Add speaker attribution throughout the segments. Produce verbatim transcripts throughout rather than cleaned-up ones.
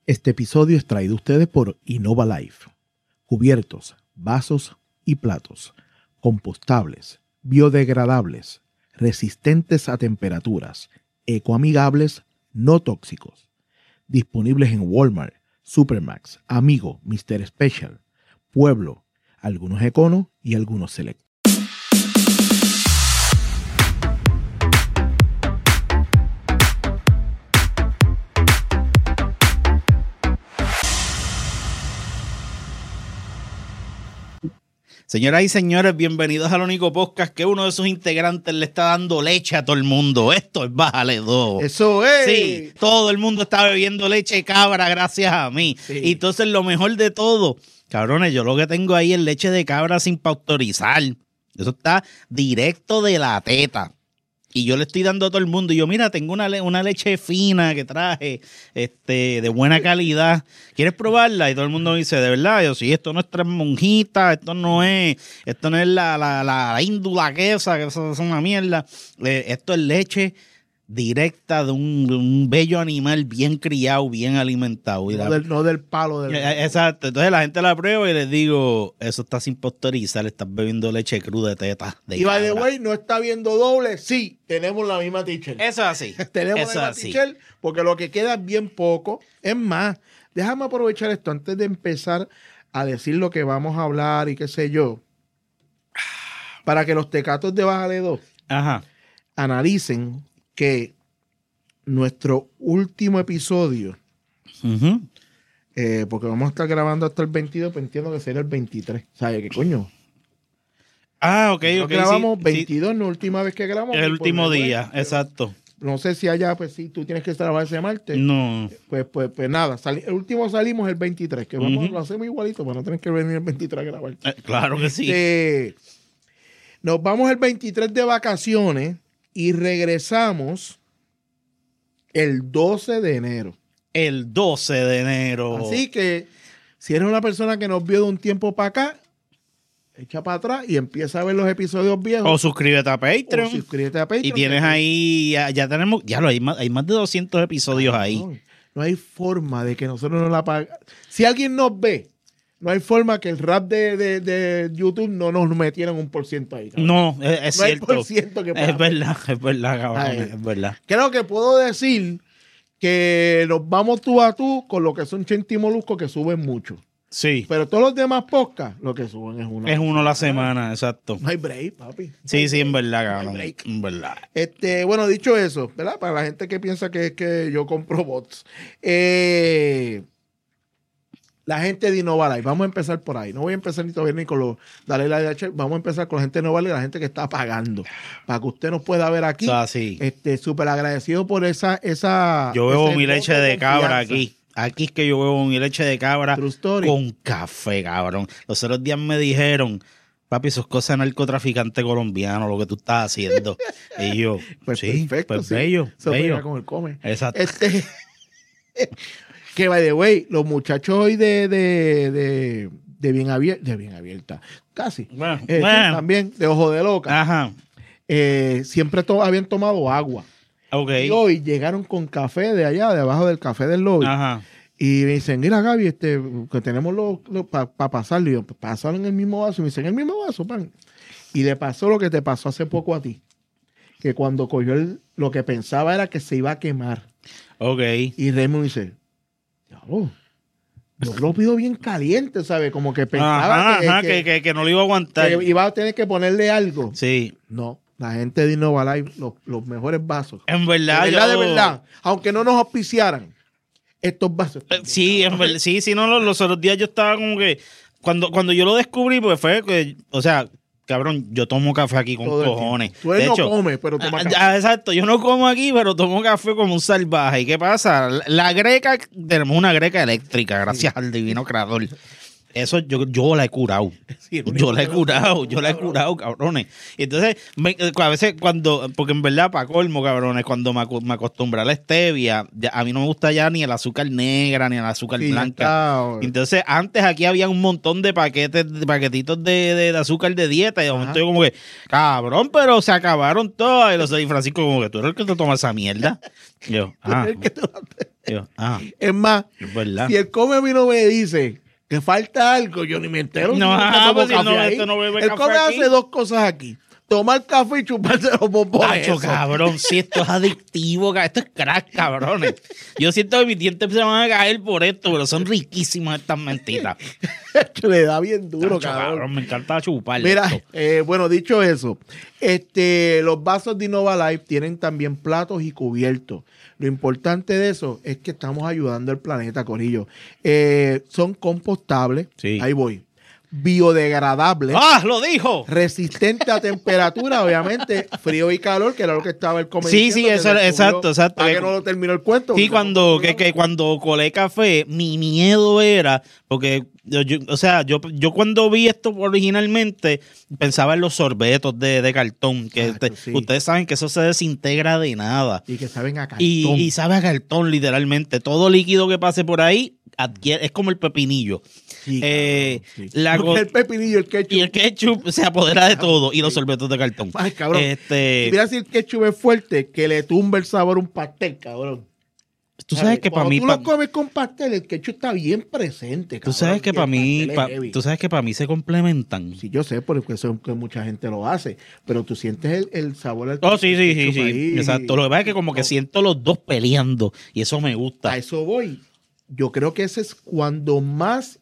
Speaker 1: Este episodio es traído a ustedes por Innova Life. Cubiertos, vasos y platos, compostables, biodegradables, resistentes a temperaturas, ecoamigables, no tóxicos. Disponibles en Walmart, Supermax, Amigo, mister Special, Pueblo, algunos Econo y algunos Select.
Speaker 2: Señoras y señores, bienvenidos al único podcast que uno de sus integrantes le está dando leche a todo el mundo. Esto es Bájale dos.
Speaker 1: ¡Eso es!
Speaker 2: Sí, todo el mundo está bebiendo leche de cabra gracias a mí. Sí. Y entonces lo mejor de todo, cabrones, yo lo que tengo ahí es leche de cabra sin pautorizar. Eso está directo de la teta. Y yo le estoy dando a todo el mundo. Y yo, mira, tengo una, le- una leche fina que traje, este, de buena calidad. ¿Quieres probarla? Y todo el mundo me dice, ¿de verdad? Yo, sí, esto no es tres monjitas, esto no es, esto no es la, la, la, la índula quesa, que eso es una mierda. Eh, esto es leche directa de un, de un bello animal bien criado, bien alimentado. Y
Speaker 1: No,
Speaker 2: la-
Speaker 1: del, no del palo. Del...
Speaker 2: Eh, Exacto. Entonces la gente la prueba y les digo, eso está sin pasteurizar, estás bebiendo leche cruda de teta. De
Speaker 1: Y by the
Speaker 2: cabra.
Speaker 1: way, no está viendo doble. Sí, tenemos la misma t-shirt.
Speaker 2: Eso es así.
Speaker 1: Tenemos
Speaker 2: Eso
Speaker 1: la
Speaker 2: es
Speaker 1: misma
Speaker 2: así.
Speaker 1: t-shirt porque lo que queda es bien poco. Es más, déjame aprovechar esto antes de empezar a decir lo que vamos a hablar y qué sé yo. Para que los tecatos de Bájale dos
Speaker 2: Ajá.
Speaker 1: analicen que nuestro último episodio,
Speaker 2: Ujú.
Speaker 1: eh, porque vamos a estar grabando hasta el veintidós, pues entiendo que sería el veintitrés. ¿Sabes qué coño?
Speaker 2: Ah, ok,
Speaker 1: Nosotros
Speaker 2: ok.
Speaker 1: grabamos
Speaker 2: sí,
Speaker 1: veintidós, no la última vez que grabamos.
Speaker 2: sí, el
Speaker 1: pues,
Speaker 2: último
Speaker 1: pues,
Speaker 2: día,
Speaker 1: pero
Speaker 2: exacto.
Speaker 1: No sé si allá, pues sí, tú tienes que trabajar ese martes.
Speaker 2: No.
Speaker 1: Pues, pues, pues nada, sali- el último salimos el veintitrés, que vamos,
Speaker 2: Ujú.
Speaker 1: lo hacemos igualito para no tener que venir el veintitrés a grabar.
Speaker 2: Eh, claro que sí.
Speaker 1: Este, nos vamos el veintitrés de vacaciones y regresamos el doce de enero.
Speaker 2: El doce de enero.
Speaker 1: Así que si eres una persona que nos vio de un tiempo para acá, echa para atrás y empieza a ver los episodios viejos.
Speaker 2: O suscríbete a
Speaker 1: O
Speaker 2: Patreon.
Speaker 1: suscríbete a Patreon.
Speaker 2: Y tienes
Speaker 1: que-
Speaker 2: ahí, ya, ya tenemos, ya lo hay más, hay más de doscientos episodios ahí.
Speaker 1: No, no hay forma de que nosotros no la paguen. Si alguien nos ve, no hay forma que el rap de, de, de YouTube no nos metieran un por ciento ahí. cabrón.
Speaker 2: No, es, es
Speaker 1: No hay
Speaker 2: cierto.
Speaker 1: por ciento que
Speaker 2: Es
Speaker 1: pague.
Speaker 2: verdad, es verdad, cabrón,
Speaker 1: Ay.
Speaker 2: es verdad.
Speaker 1: Creo que puedo decir que nos vamos tú a tú con lo que son Chente y Molusco, que suben mucho.
Speaker 2: Sí,
Speaker 1: Pero todos los demás podcasts, lo que suben es una.
Speaker 2: es uno a la semana, exacto.
Speaker 1: No hay break, papi.
Speaker 2: Sí, sí, en verdad, cabrón.
Speaker 1: break.
Speaker 2: En verdad.
Speaker 1: Este, bueno, dicho eso, ¿verdad? Para la gente que piensa que es que yo compro bots. Eh, la gente de Innova Life, vamos a empezar por ahí. No voy a empezar ni todavía ni con los dale la H, vamos a empezar con la gente de Innova Life, la gente que está pagando. Para que usted nos pueda ver aquí.
Speaker 2: O sea, sí.
Speaker 1: Este, súper agradecido por esa, esa.
Speaker 2: Yo bebo
Speaker 1: ese
Speaker 2: mi
Speaker 1: voto
Speaker 2: leche de cabra
Speaker 1: confianza.
Speaker 2: aquí. Aquí es que yo bebo mi leche de cabra
Speaker 1: True story.
Speaker 2: con café, cabrón. Los otros días me dijeron, papi, eso es cosa de narcotraficante colombiano, lo que tú estás haciendo. Y yo,
Speaker 1: Pues
Speaker 2: sí,
Speaker 1: perfecto,
Speaker 2: pues
Speaker 1: sí.
Speaker 2: bello,
Speaker 1: Eso pega
Speaker 2: bello.
Speaker 1: con el come.
Speaker 2: Exacto.
Speaker 1: Este, que by the way, los muchachos hoy de, de, de, de bien abierta, de bien abierta, casi.
Speaker 2: Bueno,
Speaker 1: Eh, sí,
Speaker 2: bueno.
Speaker 1: también, de ojo de loca.
Speaker 2: Ajá.
Speaker 1: Eh, siempre to- habían tomado agua.
Speaker 2: Ok.
Speaker 1: Y hoy llegaron con café de allá, debajo del café del lobby.
Speaker 2: Ajá.
Speaker 1: Y me dicen, mira Gaby, este, que tenemos los para pasarlo. Y yo, pasarlo en el mismo vaso. Y me dicen, en el mismo vaso, pan. Y le pasó lo que te pasó hace poco a ti. Que cuando cogió el, lo que pensaba era que se iba a quemar.
Speaker 2: Ok.
Speaker 1: Y Raymond dice, "Diablo, yo lo pido bien caliente, ¿sabes? Como que pensaba
Speaker 2: Ajá,
Speaker 1: que,
Speaker 2: ajá,
Speaker 1: que-
Speaker 2: que, que, que no lo iba a aguantar.
Speaker 1: que iba a tener que ponerle algo.
Speaker 2: Sí.
Speaker 1: No, la gente de Innova Life, los, los mejores vasos.
Speaker 2: En verdad,
Speaker 1: de verdad,
Speaker 2: yo-
Speaker 1: de verdad. Aunque no nos auspiciaran, estos vasos.
Speaker 2: Eh, Sí, en verdad, sí, sí, no, los, los otros días yo estaba como que, cuando, cuando yo lo descubrí, pues fue que, o sea, cabrón, yo tomo café aquí con
Speaker 1: Todo el
Speaker 2: cojones.
Speaker 1: tiempo. Tú eres
Speaker 2: De
Speaker 1: no
Speaker 2: hecho,
Speaker 1: comes, pero toma
Speaker 2: ah,
Speaker 1: café.
Speaker 2: ah, exacto, yo no como aquí, pero tomo café como un salvaje. ¿Y qué pasa? La, la greca, tenemos una greca eléctrica, gracias al divino creador. eso yo, yo la he curado. Sí, yo la he curado, yo la he curado, cabrones. Y entonces, me, a veces cuando, porque en verdad, para colmo, cabrones, cuando me, me acostumbré a la stevia, ya, a mí no me gusta ya ni el azúcar negra, ni el azúcar sí, blanca. Está, entonces, antes aquí había un montón de paquetes, de paquetitos de, de, de azúcar de dieta, y de momento yo como que, cabrón, pero se acabaron todas. Y los de Francisco como que, ¿tú eres el que te toma esa mierda? Yo, ah. Yo, ah.
Speaker 1: Es más, es si él come a mí no me dice que falta algo, yo ni me entero.
Speaker 2: No, ah, pues si no, esto no bebe
Speaker 1: él
Speaker 2: café
Speaker 1: come
Speaker 2: aquí.
Speaker 1: Hace dos cosas aquí. Tomar café y chuparse los bombones.
Speaker 2: Tacho, cabrón, si esto es adictivo, esto es crack, cabrones. Yo siento que mis dientes se van a caer por esto, pero son riquísimas estas mentiras.
Speaker 1: Le da bien duro,
Speaker 2: Tacho,
Speaker 1: cabrón.
Speaker 2: cabrón. Me encanta chupar.
Speaker 1: Mira, eh, bueno, dicho eso, este, los vasos de Innova Life tienen también platos y cubiertos. Lo importante de eso es que estamos ayudando al planeta, corillo. Eh, son compostables. Sí. Ahí voy. Biodegradables.
Speaker 2: ¡Ah, lo dijo!
Speaker 1: Resistente a temperatura, obviamente, frío y calor, que era lo que estaba el comercio.
Speaker 2: Sí, sí, eso, exacto, exacto.
Speaker 1: Para que no lo terminó el cuento.
Speaker 2: Sí, cuando, no que, que cuando colé café, mi miedo era, porque, yo, yo, o sea, yo, yo cuando vi esto originalmente, pensaba en los sorbetos de, de cartón, que exacto, te, sí. Ustedes saben que eso se desintegra de nada.
Speaker 1: Y que saben a cartón.
Speaker 2: Y, y sabe a cartón, literalmente. Todo líquido que pase por ahí, adquiere, es como el pepinillo. Sí, eh,
Speaker 1: cabrón, sí. La el pepinillo, el ketchup.
Speaker 2: Y el ketchup se apodera de todo. Y los sorbetos de cartón.
Speaker 1: Ay, cabrón. Este... Mira si el ketchup es fuerte, que le tumba el sabor a un pastel, cabrón.
Speaker 2: Tú sabes que para mí...
Speaker 1: tú
Speaker 2: pa...
Speaker 1: lo comes con pastel, el ketchup está bien presente, cabrón.
Speaker 2: Tú sabes que para mí... Pa... Tú sabes que para mí se complementan.
Speaker 1: Sí, yo sé, porque eso es que mucha gente lo hace. Pero tú sientes el, el sabor al
Speaker 2: Oh, sí, sí, sí, sí. Ahí. Exacto. Lo que pasa es que como que siento los dos peleando. Y eso me gusta.
Speaker 1: A eso voy. Yo creo que ese es cuando más...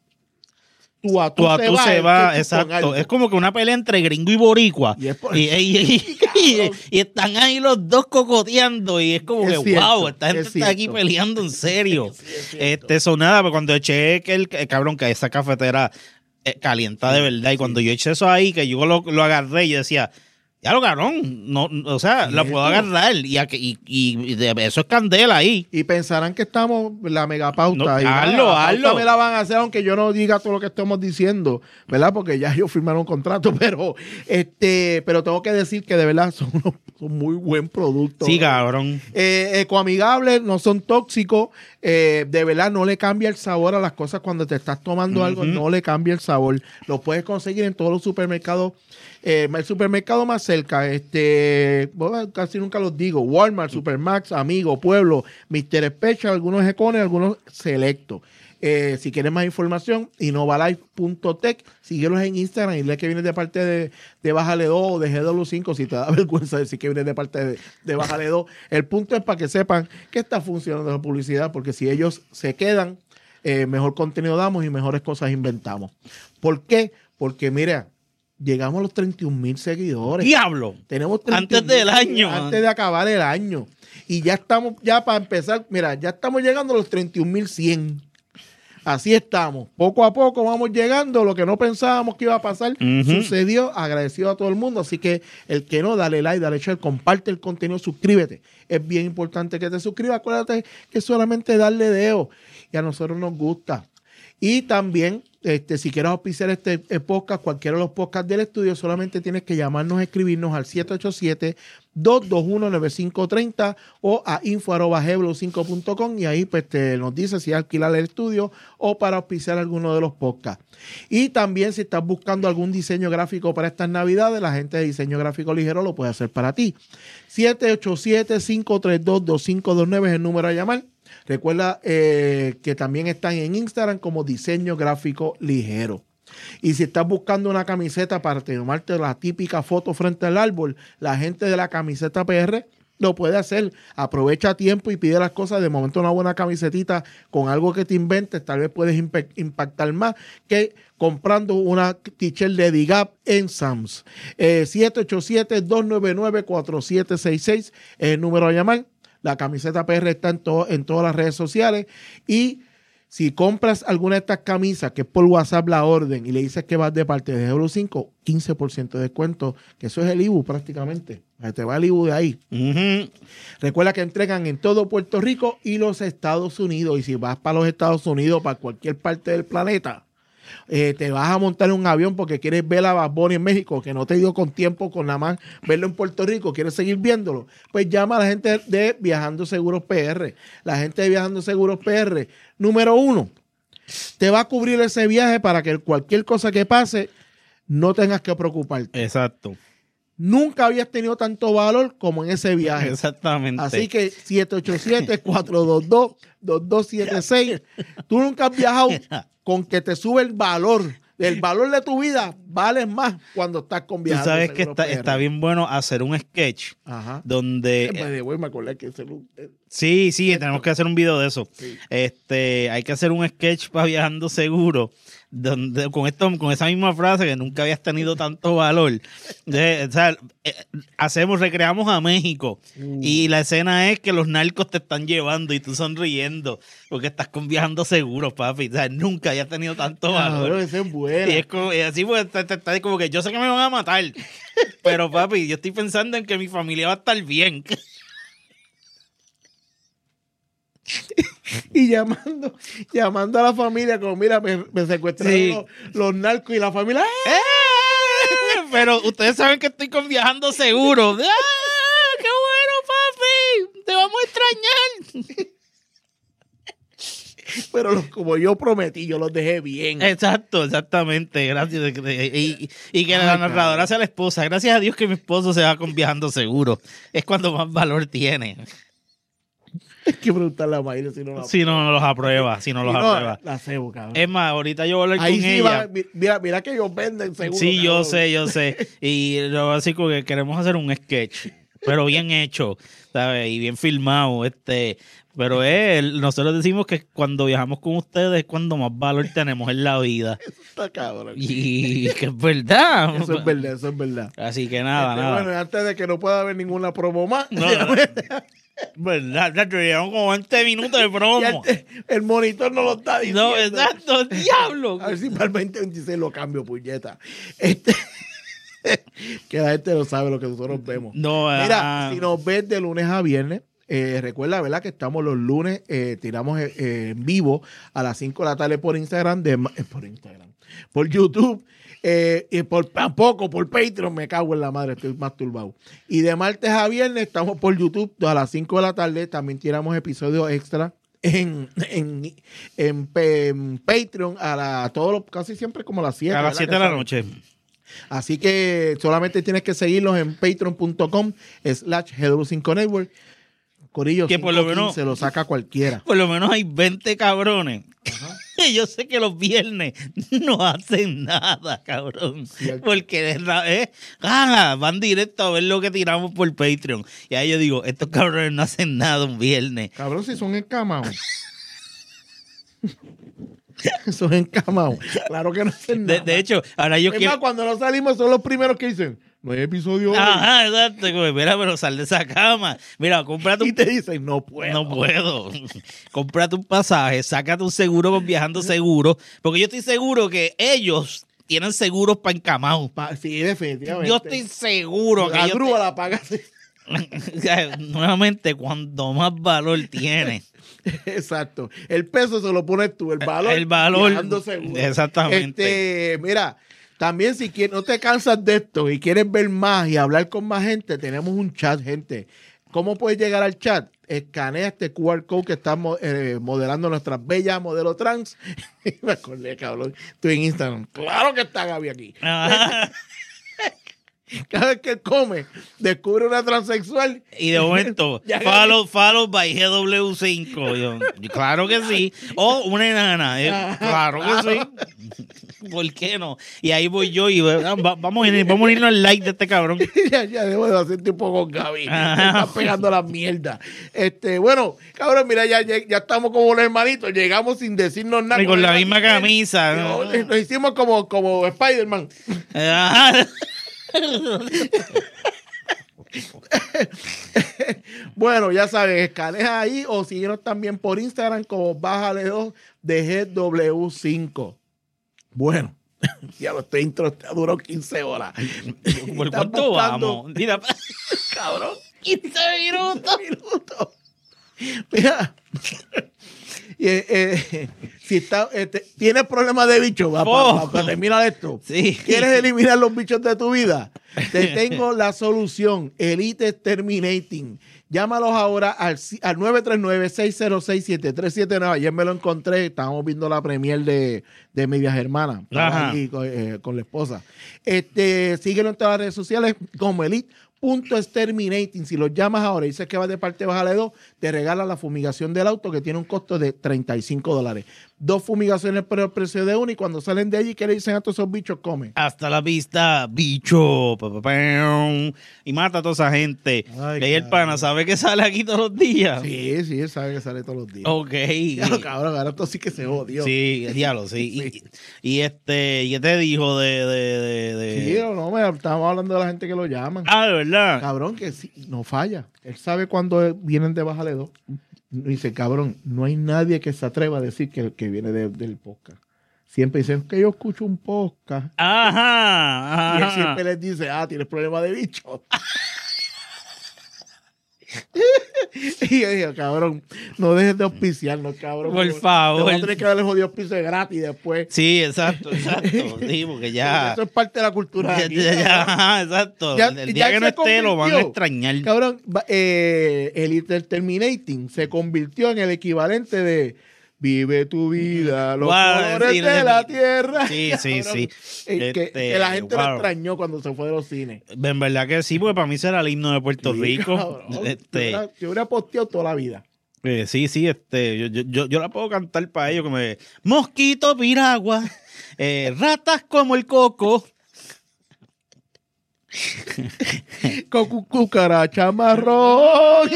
Speaker 1: Tú a tú,
Speaker 2: tú, a tú se va, va exacto. Es como que una pelea entre gringo y boricua. Y, por... y, y, y, y, y están ahí los dos cocoteando. Y es como es que, cierto, wow, esta gente está cierto. Aquí peleando en serio. Sí, este, eso nada, pero cuando eché que el, el cabrón, que esa cafetera eh, calienta de verdad. Y sí. Cuando yo eché eso ahí, que yo lo, lo agarré, yo decía, ya lo cabrón, no, o sea, sí, la puedo agarrar y, y, y de eso es candela ahí.
Speaker 1: Y pensarán que estamos la megapauta.
Speaker 2: No,
Speaker 1: y
Speaker 2: hazlo,
Speaker 1: la
Speaker 2: hazlo.
Speaker 1: me la van a hacer aunque yo no diga todo lo que estamos diciendo, ¿verdad? Porque ya ellos firmaron un contrato, pero este, pero tengo que decir que de verdad son, unos, son muy buen producto.
Speaker 2: Sí, cabrón.
Speaker 1: Eh, ecoamigables, no son tóxicos, eh, de verdad no le cambia el sabor a las cosas cuando te estás tomando uh-huh. algo, no le cambia el sabor. Lo puedes conseguir en todos los supermercados. Eh, el supermercado más cerca, este, bueno, casi nunca los digo, Walmart, Supermax, Amigo, Pueblo, mister Special, algunos Econes, algunos Selectos. Eh, si quieres más información, innovalife punto tech, síguelos en Instagram y dile que vienes de parte de, de Bájale dos o de G W cinco, si te da vergüenza decir que vienes de parte de, de Bájale dos. El punto es para que sepan que está funcionando la publicidad, porque si ellos se quedan, eh, mejor contenido damos y mejores cosas inventamos. ¿Por qué? Porque mira, llegamos a los treinta y un mil seguidores.
Speaker 2: ¡Diablo!
Speaker 1: Tenemos
Speaker 2: antes del año.
Speaker 1: Antes de acabar el año. Y ya estamos, ya para empezar, mira, ya estamos llegando a los treinta y un mil cien. Así estamos. Poco a poco vamos llegando. Lo que no pensábamos que iba a pasar, uh-huh. sucedió. Agradecido a todo el mundo. Así que el que no, dale like, dale share, comparte el contenido, suscríbete. Es bien importante que te suscribas. Acuérdate que solamente darle dedo. Y a nosotros nos gusta. Y también, este, si quieres auspiciar este podcast, cualquiera de los podcasts del estudio, solamente tienes que llamarnos, escribirnos al siete ocho siete, dos dos uno, nueve cinco tres cero o a info arroba g w cinco punto com y ahí pues te nos dice si alquilar el estudio o para auspiciar alguno de los podcasts. Y también si estás buscando algún diseño gráfico para estas navidades, la gente de Diseño Gráfico Ligero lo puede hacer para ti. siete ocho siete, cinco tres dos, dos cinco dos nueve es el número a llamar. Recuerda eh, que también están en Instagram como Diseño Gráfico Ligero. Y si estás buscando una camiseta para tomarte la típica foto frente al árbol, la gente de la Camiseta P R lo puede hacer. Aprovecha tiempo y pide las cosas. De momento una buena camisetita con algo que te inventes, tal vez puedes imp- impactar más que comprando una t-shirt de Digap en Sam's. Eh, siete ocho siete, dos nueve nueve, cuatro siete seis seis es el número a llamar. La Camiseta P R está en, to- en todas las redes sociales y si compras alguna de estas camisas, que es por WhatsApp la orden, y le dices que vas de parte de G W cinco, quince por ciento de descuento, que eso es el I B U prácticamente. Te va el I B U de ahí. Uh-huh. Recuerda que entregan en todo Puerto Rico y los Estados Unidos. Y si vas para los Estados Unidos, para cualquier parte del planeta, eh, te vas a montar en un avión porque quieres ver a Bad Bunny en México, que no te dio con tiempo con nada más verlo en Puerto Rico, quieres seguir viéndolo, pues llama a la gente de Viajando Seguros P R. La gente de Viajando Seguros P R, número uno, te va a cubrir ese viaje para que cualquier cosa que pase no tengas que preocuparte.
Speaker 2: Exacto.
Speaker 1: Nunca habías tenido tanto valor como en ese viaje.
Speaker 2: Exactamente.
Speaker 1: Así que siete ocho siete, cuatro dos dos, dos dos siete seis. Tú nunca has viajado con que te sube el valor. El valor de tu vida vale más cuando estás con Viajando.
Speaker 2: Tú sabes que
Speaker 1: Seguros
Speaker 2: está,
Speaker 1: P R.
Speaker 2: está bien bueno hacer un sketch.
Speaker 1: Ajá.
Speaker 2: Donde...
Speaker 1: Eh, pues, me acordé que ese...
Speaker 2: Sí, sí, esto. Tenemos que hacer un video de eso.
Speaker 1: Sí.
Speaker 2: Este, hay que hacer un sketch para Viajando Seguro, donde con esto, con esa misma frase que nunca habías tenido tanto valor. De, o sea, eh, hacemos, recreamos a México uh. y la escena es que los narcos te están llevando y tú sonriendo porque estás con Viajando Seguro, papi. O sea, nunca habías tenido tanto valor.
Speaker 1: Claro, esa es buena.
Speaker 2: Y es como, y así pues, está, está como que yo sé que me van a matar, pero papi, yo estoy pensando en que mi familia va a estar bien.
Speaker 1: Y llamando, llamando a la familia como mira, me, me secuestraron sí. los, los narcos y la familia. ¡Eh!
Speaker 2: ¡Eh! Pero ustedes saben que estoy con Viajando Seguro. ¡Ah! ¡Qué bueno, papi! Te vamos a extrañar.
Speaker 1: Pero los, como yo prometí, yo los dejé bien.
Speaker 2: Exacto, exactamente. Gracias. Y, y que Ay, la narradora cara. sea la esposa. Gracias a Dios que mi esposo se va con Viajando Seguro. Es cuando más valor tiene.
Speaker 1: Hay que preguntarle a Mayra si no la
Speaker 2: Si no, no los aprueba, si no los
Speaker 1: no,
Speaker 2: aprueba.
Speaker 1: La cebo, cabrón.
Speaker 2: Es más, ahorita yo voy a hablar
Speaker 1: Ahí
Speaker 2: con
Speaker 1: sí
Speaker 2: ella.
Speaker 1: Va, mira, mira que ellos venden seguro.
Speaker 2: Sí,
Speaker 1: cabrón.
Speaker 2: yo sé, yo sé. Y lo básico que queremos hacer un sketch, pero bien hecho, ¿sabes? Y bien filmado, este... Pero es, nosotros decimos que cuando viajamos con ustedes es cuando más valor tenemos en la vida.
Speaker 1: Eso está cabrón.
Speaker 2: Y que es verdad.
Speaker 1: Eso es verdad, eso es verdad.
Speaker 2: Así que nada,
Speaker 1: este,
Speaker 2: nada.
Speaker 1: Bueno, antes de que no pueda haber ninguna promo más.
Speaker 2: No, no. Verdad, ya llevamos como veinte minutos de promo.
Speaker 1: El, el monitor no lo está diciendo.
Speaker 2: No, exacto, diablo.
Speaker 1: A ver si para el veinte veintiséis lo cambio, puñeta. Este... que la gente no sabe lo que nosotros vemos.
Speaker 2: No,
Speaker 1: Mira,
Speaker 2: uh,
Speaker 1: si nos ves de lunes a viernes, eh, recuerda, ¿verdad? Que estamos los lunes, eh, tiramos eh, en vivo a las cinco de la tarde por Instagram, de, eh, por Instagram, por YouTube, eh, y por tampoco por Patreon, me cago en la madre, estoy más turbado. Y de martes a viernes estamos por YouTube a las cinco de la tarde, también tiramos episodios extra En, en, en, en Patreon a la, todos los, casi siempre como a las siete.
Speaker 2: A las siete de la noche.
Speaker 1: Así que solamente tienes que seguirlos en patreon.com slash G W cinco Network. Corillo,
Speaker 2: que por lo menos
Speaker 1: se lo saca cualquiera.
Speaker 2: Por lo menos hay veinte cabrones. Ajá. Yo sé que los viernes no hacen nada, cabrón. Cierto. Porque eh, ah, van directo a ver lo que tiramos por Patreon. Y ahí yo digo, estos cabrones no hacen nada un viernes.
Speaker 1: Cabrón, si son encamados. Son encamados. Claro que no hacen nada.
Speaker 2: De, de hecho, ahora yo
Speaker 1: es
Speaker 2: quiero...
Speaker 1: más, cuando no salimos son los primeros que dicen, no hay episodio hoy.
Speaker 2: Ajá, exacto. Mira, pero sal de esa cama. Mira, cómprate un...
Speaker 1: Y te dicen, no puedo.
Speaker 2: No puedo. Cómprate un pasaje, sácate un seguro con Viajando Seguro. Porque yo estoy seguro que ellos tienen seguros para encamados.
Speaker 1: Pa sí, definitivamente.
Speaker 2: Yo estoy seguro
Speaker 1: la
Speaker 2: que
Speaker 1: grúa
Speaker 2: te...
Speaker 1: la pagas.
Speaker 2: Nuevamente, cuando más valor tiene.
Speaker 1: Exacto. El peso se lo pones tú, el valor.
Speaker 2: El valor.
Speaker 1: Viajando Seguro.
Speaker 2: Exactamente.
Speaker 1: Este, mira, también si quieres, no te cansas de esto y quieres ver más y hablar con más gente, tenemos un chat, gente. ¿Cómo puedes llegar al chat? Escanea este Q R code que estamos eh, modelando nuestras bellas modelo trans. Me acordé, cabrón. Estoy en Instagram. Claro que está Gaby aquí. Cada vez que él come, descubre una transexual.
Speaker 2: Y de momento, follow, follow by G W cinco. Yo, claro que sí. O una enana. Eh, claro que sí. ¿Por qué no? Y ahí voy yo y va, vamos, a ir, vamos a irnos al like de este cabrón.
Speaker 1: ya, ya debo de hacer tiempo con Gaby. Está pegando la mierda. Este, bueno, cabrón, mira, ya, ya, ya estamos como los hermanitos. Llegamos sin decirnos nada.
Speaker 2: Y con la misma camisa.
Speaker 1: Nos, nos hicimos como, como Spider-Man. Bueno, ya sabes, escanea ahí o síguenos también por Instagram como Bájale dos de G W cinco. Bueno, ya lo estoy intro, duró quince horas.
Speaker 2: ¿Por cuánto vamos? Mira,
Speaker 1: cabrón,
Speaker 2: quince minutos.
Speaker 1: minutos. Mira, eh, eh, si está, eh, te- tienes problemas de bicho, va,
Speaker 2: Oh.
Speaker 1: para terminar esto.
Speaker 2: Sí.
Speaker 1: ¿Quieres eliminar los bichos de tu vida? Te tengo la solución. Elite Terminating. Llámalos ahora al, ci- al nueve tres nueve, seis cero seis, siete tres siete nueve. Ayer me lo encontré. Estábamos viendo la premier de, de Medias Hermanas. Estaba
Speaker 2: Ajá.
Speaker 1: ahí con, eh, con la esposa. Este, síguelo en todas las redes sociales como Elite. Punto Exterminating. Si los llamas ahora y dices que vas de parte de Bájale dos, te regala la fumigación del auto que tiene un costo de treinta y cinco dólares. Dos fumigaciones por el precio de una y cuando salen de allí, ¿qué le dicen a todos esos bichos? Come.
Speaker 2: Hasta la vista, bicho. Pa, pa, pam. Y mata a toda esa gente.
Speaker 1: Ay,
Speaker 2: y ahí el pana
Speaker 1: cabrón.
Speaker 2: sabe que sale aquí todos los días.
Speaker 1: Sí, sí, él sabe que sale todos los días.
Speaker 2: Ok.
Speaker 1: Claro, cabrón, ahora esto sí que se jodió.
Speaker 2: Sí, diablo, sí.
Speaker 1: Sí.
Speaker 2: Y, y este, ¿y qué te dijo de, de, de, de-
Speaker 1: Sí, o no, me estábamos hablando de la gente que lo llaman.
Speaker 2: Ah, de verdad.
Speaker 1: Cabrón, que sí, no falla. Él sabe cuando vienen de Bájale dos. Dice, cabrón, no hay nadie que se atreva a decir que, que viene de- del podcast. Siempre dicen que yo escucho un podcast.
Speaker 2: Ajá,
Speaker 1: Y él
Speaker 2: ajá.
Speaker 1: siempre les dice, ah, tienes problema de bicho. Y yo digo, cabrón, no dejes de auspiciarnos, cabrón.
Speaker 2: Por
Speaker 1: Te
Speaker 2: favor.
Speaker 1: vamos a tener que darle jodido auspicio gratis después.
Speaker 2: Sí, exacto, exacto. Sí, porque ya.
Speaker 1: Eso es parte de la cultura. de
Speaker 2: Ya,
Speaker 1: aquí,
Speaker 2: ya, ya,
Speaker 1: cabrón.
Speaker 2: ajá, exacto.
Speaker 1: Ya-
Speaker 2: el
Speaker 1: ya
Speaker 2: día que no
Speaker 1: se
Speaker 2: esté lo van a
Speaker 1: convirtió.
Speaker 2: extrañar.
Speaker 1: Cabrón, va- eh, el Terminating se convirtió en el equivalente de Vive tu vida, los
Speaker 2: Wow,
Speaker 1: colores
Speaker 2: sí,
Speaker 1: de
Speaker 2: sí.
Speaker 1: la tierra.
Speaker 2: Sí, sí,
Speaker 1: Cabrón,
Speaker 2: sí.
Speaker 1: eh, que,
Speaker 2: Este,
Speaker 1: que la gente lo
Speaker 2: wow.
Speaker 1: extrañó cuando se fue de los cines.
Speaker 2: En verdad que sí, porque para mí será el himno de Puerto
Speaker 1: Sí,
Speaker 2: Rico.
Speaker 1: cabrón. Yo
Speaker 2: Este,
Speaker 1: hubiera- yo hubiera posteado toda la vida.
Speaker 2: eh, sí, sí, este, yo, yo, yo, yo la puedo cantar para ellos que me mosquito piragua, eh, ratas como el coco.
Speaker 1: Cocu, cucaracha marrón.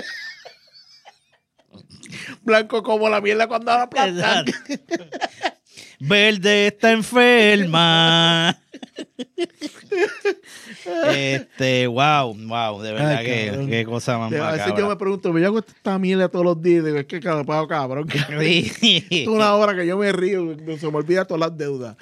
Speaker 1: Blanco como la mierda cuando la aplastan.
Speaker 2: Exacto. Verde está enferma. Este, wow, wow, de verdad
Speaker 1: Ay,
Speaker 2: que
Speaker 1: cabrón.
Speaker 2: qué cosa más
Speaker 1: A veces
Speaker 2: macabra.
Speaker 1: yo me pregunto, ¿me hago esta mierda todos los días? Digo, es que cada pago cabrón.
Speaker 2: Sí.
Speaker 1: Es una hora que yo me río, se me olvida todas las deudas.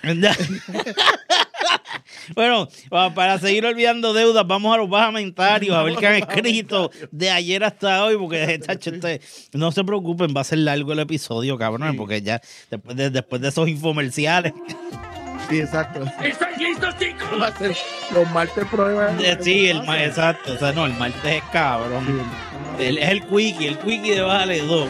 Speaker 2: Bueno, pa- para seguir olvidando deudas, vamos a los bajamentarios a ver qué han escrito de ayer hasta hoy, porque tacho, este, no se preocupen, va a ser largo el episodio, cabrón,
Speaker 1: Sí.
Speaker 2: porque ya después de, después de esos infomerciales,
Speaker 1: Sí, exacto.
Speaker 3: ¿Estáis listos, chicos?
Speaker 1: Va a ser los martes problemas.
Speaker 2: eh, sí, el ma- exacto, o sea, no, el martes es cabrón, el- es el quickie, el quickie de Bájale dos.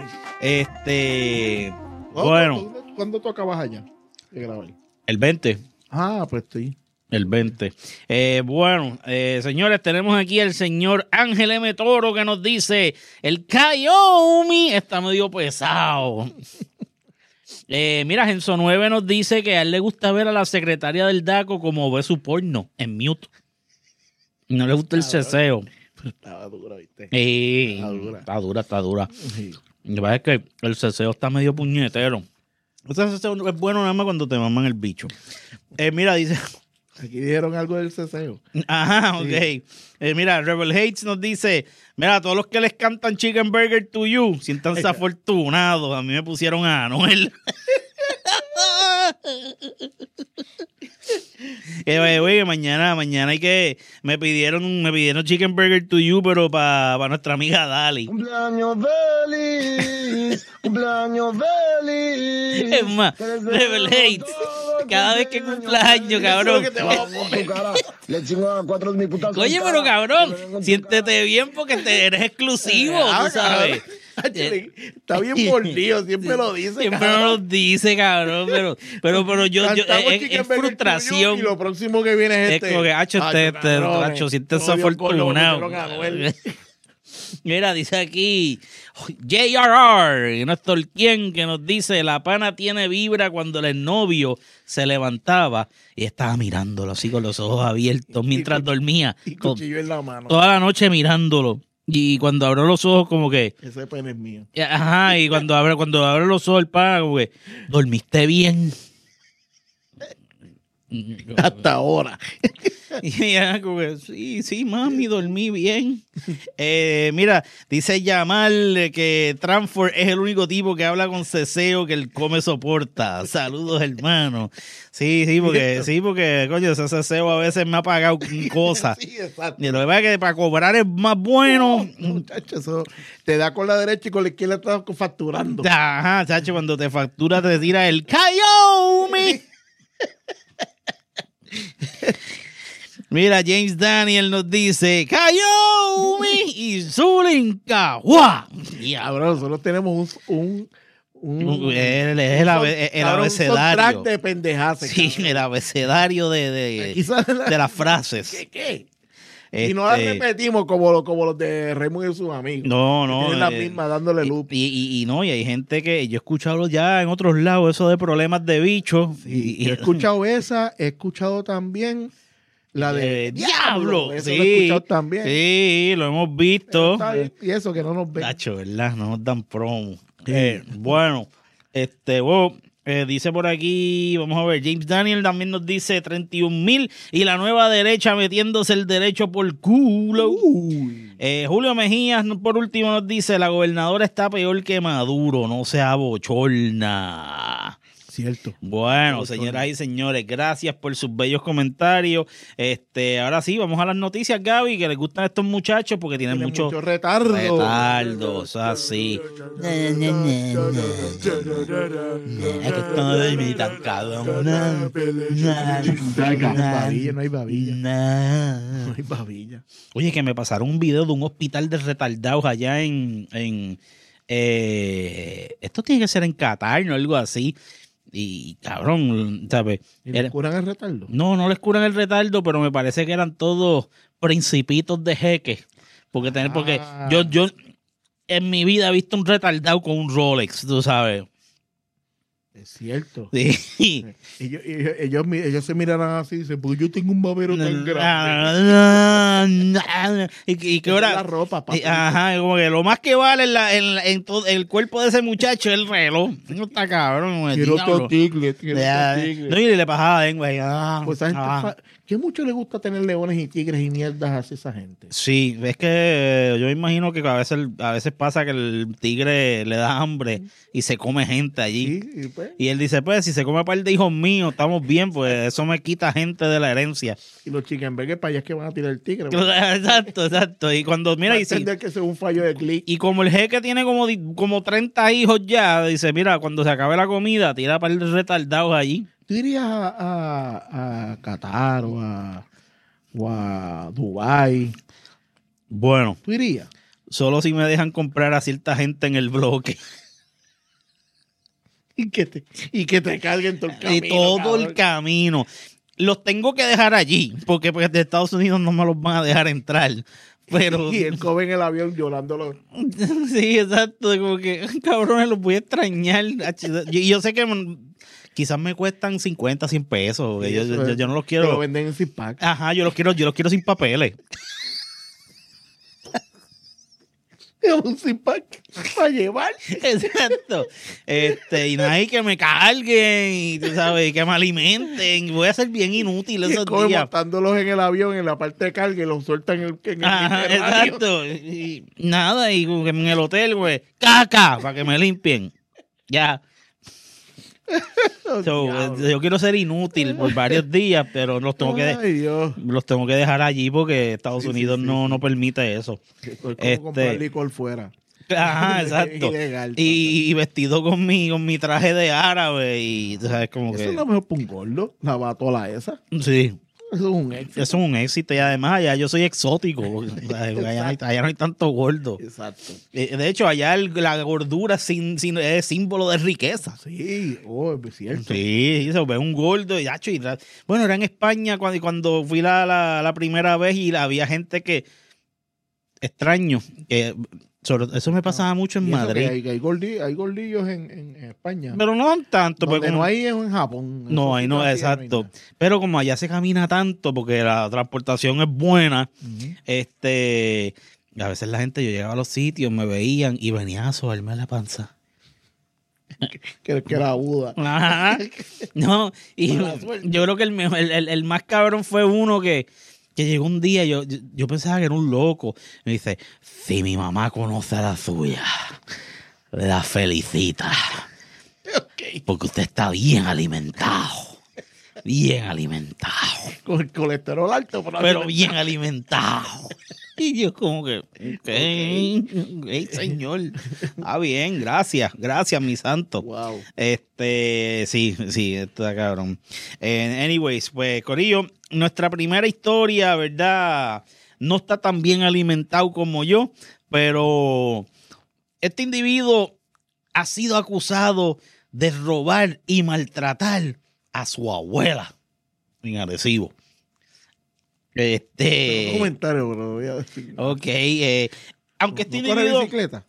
Speaker 2: Este, bueno,
Speaker 1: ¿Cuándo, ¿cuándo tú acabas allá de grabar?
Speaker 2: el veinte.
Speaker 1: Ah, pues estoy.
Speaker 2: El veinte. Eh, bueno, eh, señores, tenemos aquí al señor Ángel M. Toro que nos dice, el Kaiomi está medio pesado. Eh, mira, Genso nueve nos dice que a él le gusta ver a la secretaria del DACO como ve su porno, en mute. No le gusta el
Speaker 1: Cabrón.
Speaker 2: ceseo.
Speaker 1: Pero estaba duro, ¿viste?
Speaker 2: Eh,
Speaker 1: Está dura.
Speaker 2: está dura, está dura.
Speaker 1: Sí.
Speaker 2: Lo que pasa es que el ceseo está medio puñetero. Ese ceseo es bueno nada más cuando te maman el bicho. Eh, mira, dice...
Speaker 1: Aquí dijeron algo del ceseo.
Speaker 2: Ajá, ok.
Speaker 1: Sí.
Speaker 2: Eh, mira, Rebel Hates nos dice, mira, a todos los que les cantan Chicken Burger to You, siéntanse afortunados. A mí me pusieron a Anuel. Eh, güey, güey, mañana, mañana hay que, me pidieron, me pidieron Chicken Burger to You, pero para nuestra amiga Dali.
Speaker 4: Cumpleaños feliz, cumpleaños feliz.
Speaker 2: Es más, Rebel Hates, cada vez que cumpla años, cabrón.
Speaker 1: Eso es lo que te va a poner.
Speaker 4: Le chingo a cuatro de mis putas.
Speaker 2: Oye, pero cabrón, siéntete bien porque te eres exclusivo,
Speaker 1: Ah,
Speaker 2: tú sabes.
Speaker 1: cabrón. Está bien mordido, siempre lo dice.
Speaker 2: Siempre
Speaker 1: cabrón.
Speaker 2: nos lo dice, cabrón, pero, pero, pero yo, yo
Speaker 1: Cantamos
Speaker 2: es,
Speaker 1: Chicken
Speaker 2: es
Speaker 1: Burger
Speaker 2: frustración.
Speaker 1: Y lo próximo que viene es
Speaker 2: Es
Speaker 1: este.
Speaker 2: como que, hacho,
Speaker 1: Ay,
Speaker 2: este, este,
Speaker 1: cabrones,
Speaker 2: hacho, siéntense
Speaker 1: no dio color,
Speaker 2: afortunado.
Speaker 1: metieron a Anuel.
Speaker 2: Mira, dice aquí J R R, nuestro quien que nos dice, la pana tiene vibra cuando el novio se levantaba y estaba mirándolo así con los ojos abiertos mientras
Speaker 1: cuch-
Speaker 2: dormía.
Speaker 1: Y
Speaker 2: con-
Speaker 1: cuchillo en la mano.
Speaker 2: toda la noche mirándolo. Y cuando abrió los ojos como que...
Speaker 1: Ese pene es mío.
Speaker 2: Ajá, y cuando abre, cuando abre los ojos el pana, como que, ¿dormiste bien?
Speaker 1: Hasta ahora.
Speaker 2: Y ella como que, sí, sí, mami, dormí bien. Eh, mira, dice Yamal que Transford es el único tipo que habla con ceseo que el come soporta. Saludos, hermano. Sí, sí, porque, sí, porque, coño, ese ceseo a veces me ha pagado cosas.
Speaker 1: Sí, exacto.
Speaker 2: Y lo que pasa es que para cobrar es más bueno.
Speaker 1: No, muchacho, eso te da con la derecha y con la izquierda estás facturando.
Speaker 2: Ajá, chacho, cuando te factura te tira el Kayomi. Mira, James Daniel nos dice Kayomi y Zulinka. ¡Guau!
Speaker 1: Cabrón, nosotros tenemos un... un, un
Speaker 2: el, el, el, abe- el
Speaker 1: cabrón,
Speaker 2: abecedario.
Speaker 1: Un de pendejadas.
Speaker 2: Sí,
Speaker 1: cabrón.
Speaker 2: el abecedario de, de, de las frases.
Speaker 1: ¿Qué? qué?
Speaker 2: Este,
Speaker 1: Y no las repetimos como, los- como los de Raymond y sus amigos.
Speaker 2: No, no.
Speaker 1: Tienen la
Speaker 2: eh,
Speaker 1: misma dándole loop.
Speaker 2: Y, y, y no, y hay gente que yo he escuchado ya en otros lados eso de problemas de bichos.
Speaker 1: Sí,
Speaker 2: y,
Speaker 1: yo he escuchado esa, he escuchado también la de
Speaker 2: Eh, ¡Diablo!
Speaker 1: Eso
Speaker 2: Sí,
Speaker 1: lo he escuchado también.
Speaker 2: sí, lo hemos visto.
Speaker 1: Está bien, y eso que no nos ven.
Speaker 2: Nacho, ¿verdad? No nos dan promo. Eh, bueno, este, wow, eh, dice por aquí, vamos a ver, James Daniel también nos dice treinta y un mil y la nueva derecha metiéndose el derecho por culo.
Speaker 1: Uy.
Speaker 2: Eh, Julio Mejías, por último, nos dice, la gobernadora está peor que Maduro, no se abochorna.
Speaker 1: Cierto.
Speaker 2: Bueno,
Speaker 1: Bochorno.
Speaker 2: señoras y señores, gracias por sus bellos comentarios. Este, ahora sí, vamos a las noticias, Gaby, que les gustan estos muchachos porque tienen
Speaker 1: Tiene
Speaker 2: mucho
Speaker 1: mucho retardo.
Speaker 2: retardos, así. Es que esto no es mi tan cabrón.
Speaker 1: No hay babilla, no hay babilla.
Speaker 2: Nah.
Speaker 1: No hay babilla.
Speaker 2: Oye, que me pasaron un video de un hospital de retardados allá en... en eh, esto tiene que ser en Qatar, ¿no? Algo así. Y cabrón, ¿sabes?
Speaker 1: ¿Y le
Speaker 2: Era-
Speaker 1: curan el retardo?
Speaker 2: No, no les curan el retardo, pero me parece que eran todos principitos de jeque. Porque, tener, porque
Speaker 1: Ah.
Speaker 2: yo, yo en mi vida he visto un retardado con un Rolex, tú sabes.
Speaker 1: Es cierto.
Speaker 2: Sí.
Speaker 1: Ellos, ellos, ellos, mi- ellos se mirarán así y dicen, pues yo tengo un babero tan grande.
Speaker 2: y, y que
Speaker 1: Esa es la
Speaker 2: ahora...
Speaker 1: ropa,
Speaker 2: y-
Speaker 1: papito.
Speaker 2: Ajá, como que lo más que vale en, la- en, la- en todo el cuerpo de ese muchacho es el reloj. No está cabrón. el
Speaker 1: Quiero
Speaker 2: diablo.
Speaker 1: totigles, quiero
Speaker 2: Ya,
Speaker 1: totigles.
Speaker 2: no, y le pasaba la lengua. y, ah,
Speaker 1: Pues esa gente
Speaker 2: ah.
Speaker 1: fa- ¿qué mucho le gusta tener leones y tigres y mierdas así a esa gente?
Speaker 2: Sí, es que yo me imagino que a veces, a veces pasa que el tigre le da hambre y se come gente allí.
Speaker 1: Sí, y pues,
Speaker 2: Y él dice, pues, si se come un par de hijos míos, estamos bien, pues eso me quita gente de la herencia.
Speaker 1: y los chickenbergues para allá es que van a tirar el tigre.
Speaker 2: Exacto, exacto. Y cuando, mira, y, si-
Speaker 1: entender que eso es un fallo de clic.
Speaker 2: y como el jeque tiene como, di- como treinta hijos ya, dice, mira, cuando se acabe la comida, tira para el retardados allí.
Speaker 1: ¿Tú irías a, a, a Qatar o a, o a Dubái?
Speaker 2: Bueno,
Speaker 1: ¿Tú irías?
Speaker 2: solo si me dejan comprar a cierta gente en el bloque.
Speaker 1: Y que te, y que te carguen todo el camino.
Speaker 2: Y todo
Speaker 1: cabrón.
Speaker 2: el camino. Los tengo que dejar allí, porque pues, de Estados Unidos no me los van a dejar entrar. Pero
Speaker 1: Y el joven en el avión llorándolo.
Speaker 2: sí, exacto, como que cabrones, los voy a extrañar. Y yo sé que mm, quizás me cuestan cincuenta, cien pesos. porque
Speaker 1: Sí,
Speaker 2: yo,
Speaker 1: eso
Speaker 2: yo-
Speaker 1: es.
Speaker 2: yo no los
Speaker 1: Te lo
Speaker 2: quiero.
Speaker 1: venden en Zipac.
Speaker 2: Ajá, yo los quiero, yo los quiero sin papeles.
Speaker 1: Un Zipac para llevar.
Speaker 2: Exacto. Este, y no hay que me carguen, y tú sabes, que me alimenten. Voy a ser bien inútil
Speaker 1: Y el
Speaker 2: esos
Speaker 1: joven
Speaker 2: días.
Speaker 1: matándolos en el avión, en la parte de carga, y los sueltan en el, en el
Speaker 2: Ajá,
Speaker 1: Mediterráneo.
Speaker 2: exacto. Y nada, y como que en el hotel, güey, caca, para que me limpien. Ya.
Speaker 1: Oh,
Speaker 2: So,
Speaker 1: diablo.
Speaker 2: eh, yo quiero ser inútil por varios días, pero los tengo que,
Speaker 1: Ay, Dios.
Speaker 2: los tengo que dejar allí porque Estados
Speaker 1: Sí, sí,
Speaker 2: Unidos
Speaker 1: sí,
Speaker 2: no,
Speaker 1: sí.
Speaker 2: no permite eso.
Speaker 1: Es como
Speaker 2: Este-
Speaker 1: comprar licor fuera.
Speaker 2: Ajá, exacto.
Speaker 1: Ilegal,
Speaker 2: Y, y vestido con mi, con mi traje de árabe y tú sabes como
Speaker 1: Eso
Speaker 2: que...
Speaker 1: es lo mejor para un gordo. La batola esa.
Speaker 2: Sí,
Speaker 1: Eso es un éxito.
Speaker 2: eso es un éxito y además allá yo soy exótico. Porque, ¿sabes? Allá, no hay, allá no hay tanto gordo.
Speaker 1: Exacto.
Speaker 2: Eh, De hecho, allá el- la gordura sin, sin- es símbolo de riqueza.
Speaker 1: Sí, oh, es cierto.
Speaker 2: Sí, se ve un gordo y hacho, y ra- bueno, era en España cuando, cuando fui la, la, la primera vez y había gente que extraño, que sobre- eso me pasaba mucho en
Speaker 1: Y eso
Speaker 2: Madrid,
Speaker 1: que Hay, que hay, gordi- hay gordillos en, en- en España.
Speaker 2: pero no tanto,
Speaker 1: Donde
Speaker 2: porque
Speaker 1: no
Speaker 2: como-
Speaker 1: hay es en Japón.
Speaker 2: no,
Speaker 1: Eso
Speaker 2: ahí
Speaker 1: sí
Speaker 2: no,
Speaker 1: que así
Speaker 2: exacto.
Speaker 1: no hay
Speaker 2: Pero como allá se camina tanto porque la transportación es buena,
Speaker 1: nada. Ujú.
Speaker 2: este, a veces la gente, yo llegaba a los sitios, me veían y venían a sobarme la panza.
Speaker 1: que, que era Buda.
Speaker 2: Ajá. No, y
Speaker 1: Mala suerte.
Speaker 2: yo creo que el, mejor, el, el, el más cabrón fue uno que, que llegó un día, yo, yo, yo pensaba que era un loco. Me dice, si mi mamá conoce a la suya, la felicita.
Speaker 1: Okay.
Speaker 2: Porque usted está bien alimentado. Bien alimentado.
Speaker 1: Con el colesterol alto. Pero,
Speaker 2: Pero bien alimentado. Y yo como que, ok, ok, señor. Ah, bien, gracias, gracias, mi santo.
Speaker 1: Wow.
Speaker 2: Este, sí, sí, está cabrón. Eh, anyways, pues, Corillo, nuestra primera historia, ¿verdad? No está tan bien alimentado como yo, pero este individuo ha sido acusado de robar y maltratar a su abuela en Arecibo. Este.
Speaker 1: Un comentario, bro. Voy a decir.
Speaker 2: Ok, eh, aunque este
Speaker 1: ¿No corre
Speaker 2: individuo.
Speaker 1: bicicleta?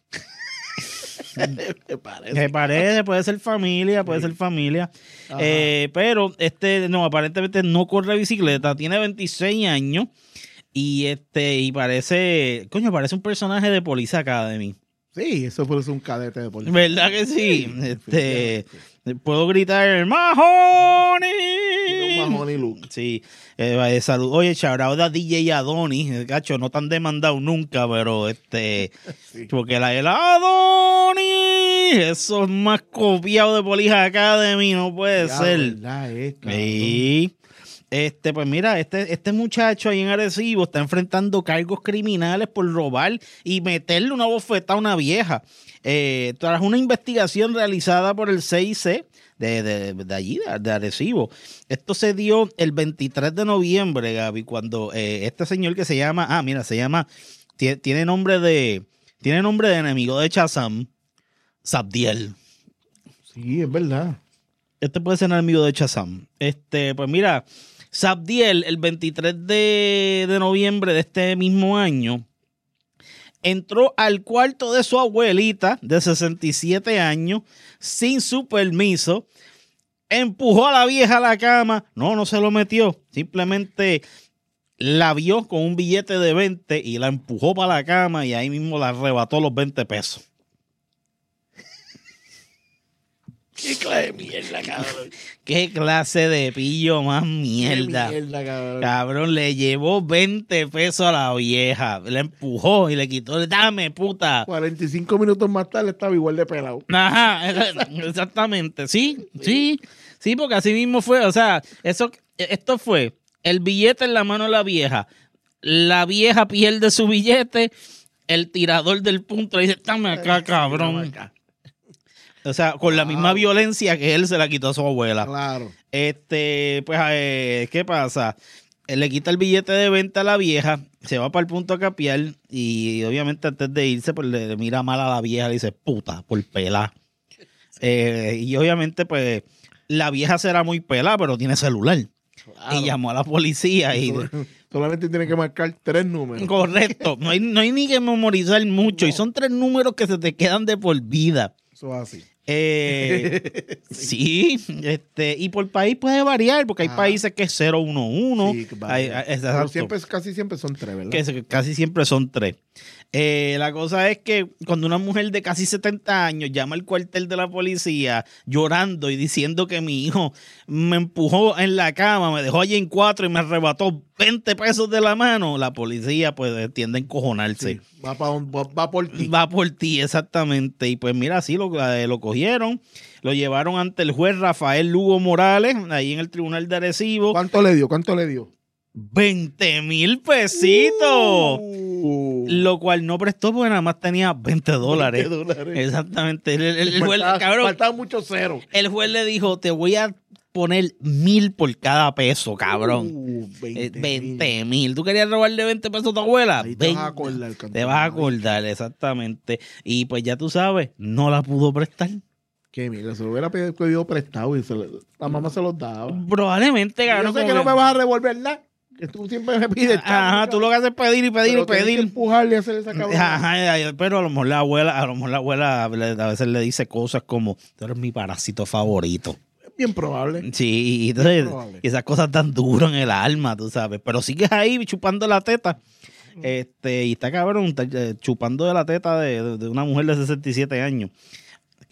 Speaker 1: Me parece.
Speaker 2: Me parece, puede ser familia, puede ser familia.
Speaker 1: Ajá.
Speaker 2: Eh, pero este, no, aparentemente no corre bicicleta, tiene veintiséis años y este, y parece, coño, parece un personaje de Police Academy.
Speaker 1: Sí, eso puede ser un cadete de policía.
Speaker 2: ¿Verdad que sí?
Speaker 1: Sí,
Speaker 2: Este,
Speaker 1: efectivamente.
Speaker 2: puedo gritar ¡Mahoney!
Speaker 1: Tiene un Mahoney look.
Speaker 2: Sí, eh, salud. Oye, chabrao da D J Adonis, cacho, no tan demandado nunca, pero este,
Speaker 1: Sí.
Speaker 2: porque la el Adonis, eso es más copiado de Police Academy, no puede
Speaker 1: Ya,
Speaker 2: ser.
Speaker 1: ¿verdad? Es, cabrón.
Speaker 2: Sí. Este, pues mira, este, este muchacho ahí en Arecibo está enfrentando cargos criminales por robar y meterle una bofetada a una vieja. Eh, tras una investigación realizada por el C I C de, de, de allí, de, de Arecibo. Esto se dio el veintitrés de noviembre, Gaby, cuando eh, este señor que se llama, ah, mira, se llama, tiene, tiene nombre de, tiene nombre de enemigo de Shazam, Sabdiel.
Speaker 1: Sí, es verdad.
Speaker 2: Este puede ser enemigo de Shazam. Este, pues mira, Sabdiel, el veintitrés de, de noviembre de este mismo año, entró al cuarto de su abuelita de sesenta y siete años sin su permiso, empujó a la vieja a la cama, no, no se lo metió, simplemente la vio con un billete de veinte y la empujó para la cama y ahí mismo la arrebató los veinte pesos.
Speaker 1: Qué clase de mierda, cabrón.
Speaker 2: ¿Qué clase de pillo más mierda?
Speaker 1: Qué mierda, cabrón.
Speaker 2: Cabrón, le llevó veinte pesos a la vieja, la empujó y le quitó, dame, puta.
Speaker 1: cuarenta y cinco minutos más tarde estaba igual de pelado.
Speaker 2: Ajá, exactamente, sí, sí, sí, porque así mismo fue, o sea, eso, esto fue el billete en la mano de la vieja, la vieja pierde su billete, el tirador del punto le dice, dame acá, cabrón.
Speaker 1: Dame acá.
Speaker 2: O sea, con la
Speaker 1: Wow.
Speaker 2: misma violencia que él se la quitó a su abuela.
Speaker 1: Claro.
Speaker 2: Este, pues, eh, ¿qué pasa? Él le quita el billete de venta a la vieja, se va para el punto a capiar y obviamente antes de irse, pues le mira mal a la vieja, le dice, puta, por pelá. Eh, y obviamente, pues, la vieja será muy pelá, pero tiene celular.
Speaker 1: Claro.
Speaker 2: Y llamó a la policía y...
Speaker 1: Sol- Solamente tiene que marcar tres números.
Speaker 2: Correcto, no hay, no hay ni que memorizar mucho
Speaker 1: No.
Speaker 2: y son tres números que se te quedan de por vida.
Speaker 1: Eso es así.
Speaker 2: Eh, sí, este, y por país puede variar, porque hay
Speaker 1: Ajá.
Speaker 2: países que es cero uno uno,
Speaker 1: Sí, que
Speaker 2: hay-
Speaker 1: varía.
Speaker 2: hay-
Speaker 1: Pero
Speaker 2: exacto,
Speaker 1: siempre, casi siempre son tres, ¿verdad?
Speaker 2: que se- casi siempre son tres. Eh, la cosa es que cuando una mujer de casi setenta años llama al cuartel de la policía llorando y diciendo que mi hijo me empujó en la cama, me dejó allí en cuatro y me arrebató veinte pesos de la mano, la policía pues tiende a encojonarse.
Speaker 1: Sí, va, pa un- va, va por ti.
Speaker 2: Va por ti, exactamente. Y pues mira, sí, lo, eh, lo cogieron, lo llevaron ante el juez Rafael Lugo Morales, ahí en el tribunal de Arecibo.
Speaker 1: ¿Cuánto le dio? ¿Cuánto le dio?
Speaker 2: veinte mil pesitos.
Speaker 1: Uh,
Speaker 2: Lo cual no prestó porque nada más tenía veinte dólares.
Speaker 1: veinte dólares.
Speaker 2: Exactamente. El, el- el juez,
Speaker 1: Faltaba-
Speaker 2: cabrón,
Speaker 1: faltaban muchos ceros.
Speaker 2: el juez le dijo, te voy a poner mil por cada peso, cabrón.
Speaker 1: Uh,
Speaker 2: Eh,
Speaker 1: veinte,
Speaker 2: veinte mil. ¿Tú querías robarle veinte pesos a tu abuela?
Speaker 1: Ahí te vas a
Speaker 2: veinte.
Speaker 1: acordar, canto.
Speaker 2: Te vas a acordar, exactamente. Y pues ya tú sabes, no la pudo prestar.
Speaker 1: Qué mierda, se lo hubiera pedido, pedido prestado y se le- la mamá se los daba.
Speaker 2: Probablemente,
Speaker 1: Yo
Speaker 2: cabrón.
Speaker 1: sé que
Speaker 2: como
Speaker 1: no me vas a revolver nada, que tú siempre me pides.
Speaker 2: Ajá, tú lo que haces es pedir y pedir y
Speaker 1: pero tienes que
Speaker 2: pedir.
Speaker 1: empujarle y hacer esa cabrona.
Speaker 2: Ajá, ajá, pero a lo mejor la abuela, a lo mejor la abuela le- a veces le dice cosas como, tú eres mi parásito favorito.
Speaker 1: Es bien probable.
Speaker 2: Sí, y, entonces,
Speaker 1: probable.
Speaker 2: y esas cosas tan duras en el alma, tú sabes. Pero sigues ahí chupando la teta. Este, y está cabrón, está, eh, chupando de la teta de, de- de una mujer de sesenta y siete años.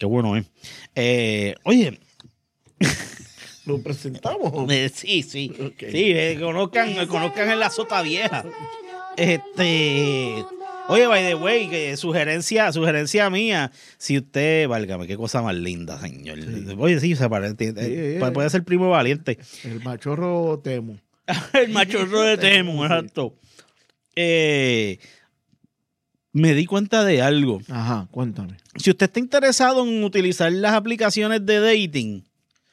Speaker 2: Qué bueno, ¿eh? eh oye.
Speaker 1: ¿Lo presentamos?
Speaker 2: Eh, sí, sí.
Speaker 1: Okay.
Speaker 2: Sí, eh, conozcan, conozcan en la Sota Vieja. Este. Oye, by the way, que sugerencia, sugerencia mía. Si usted, válgame, qué cosa más linda, señor. Sí. Oye, sí, se parece, sí, sí, puede ser primo valiente.
Speaker 1: El machorro Temu.
Speaker 2: El machorro de Temu, exacto. Eh, me di cuenta de algo.
Speaker 1: Ajá, cuéntame.
Speaker 2: Si usted está interesado en utilizar las aplicaciones de dating,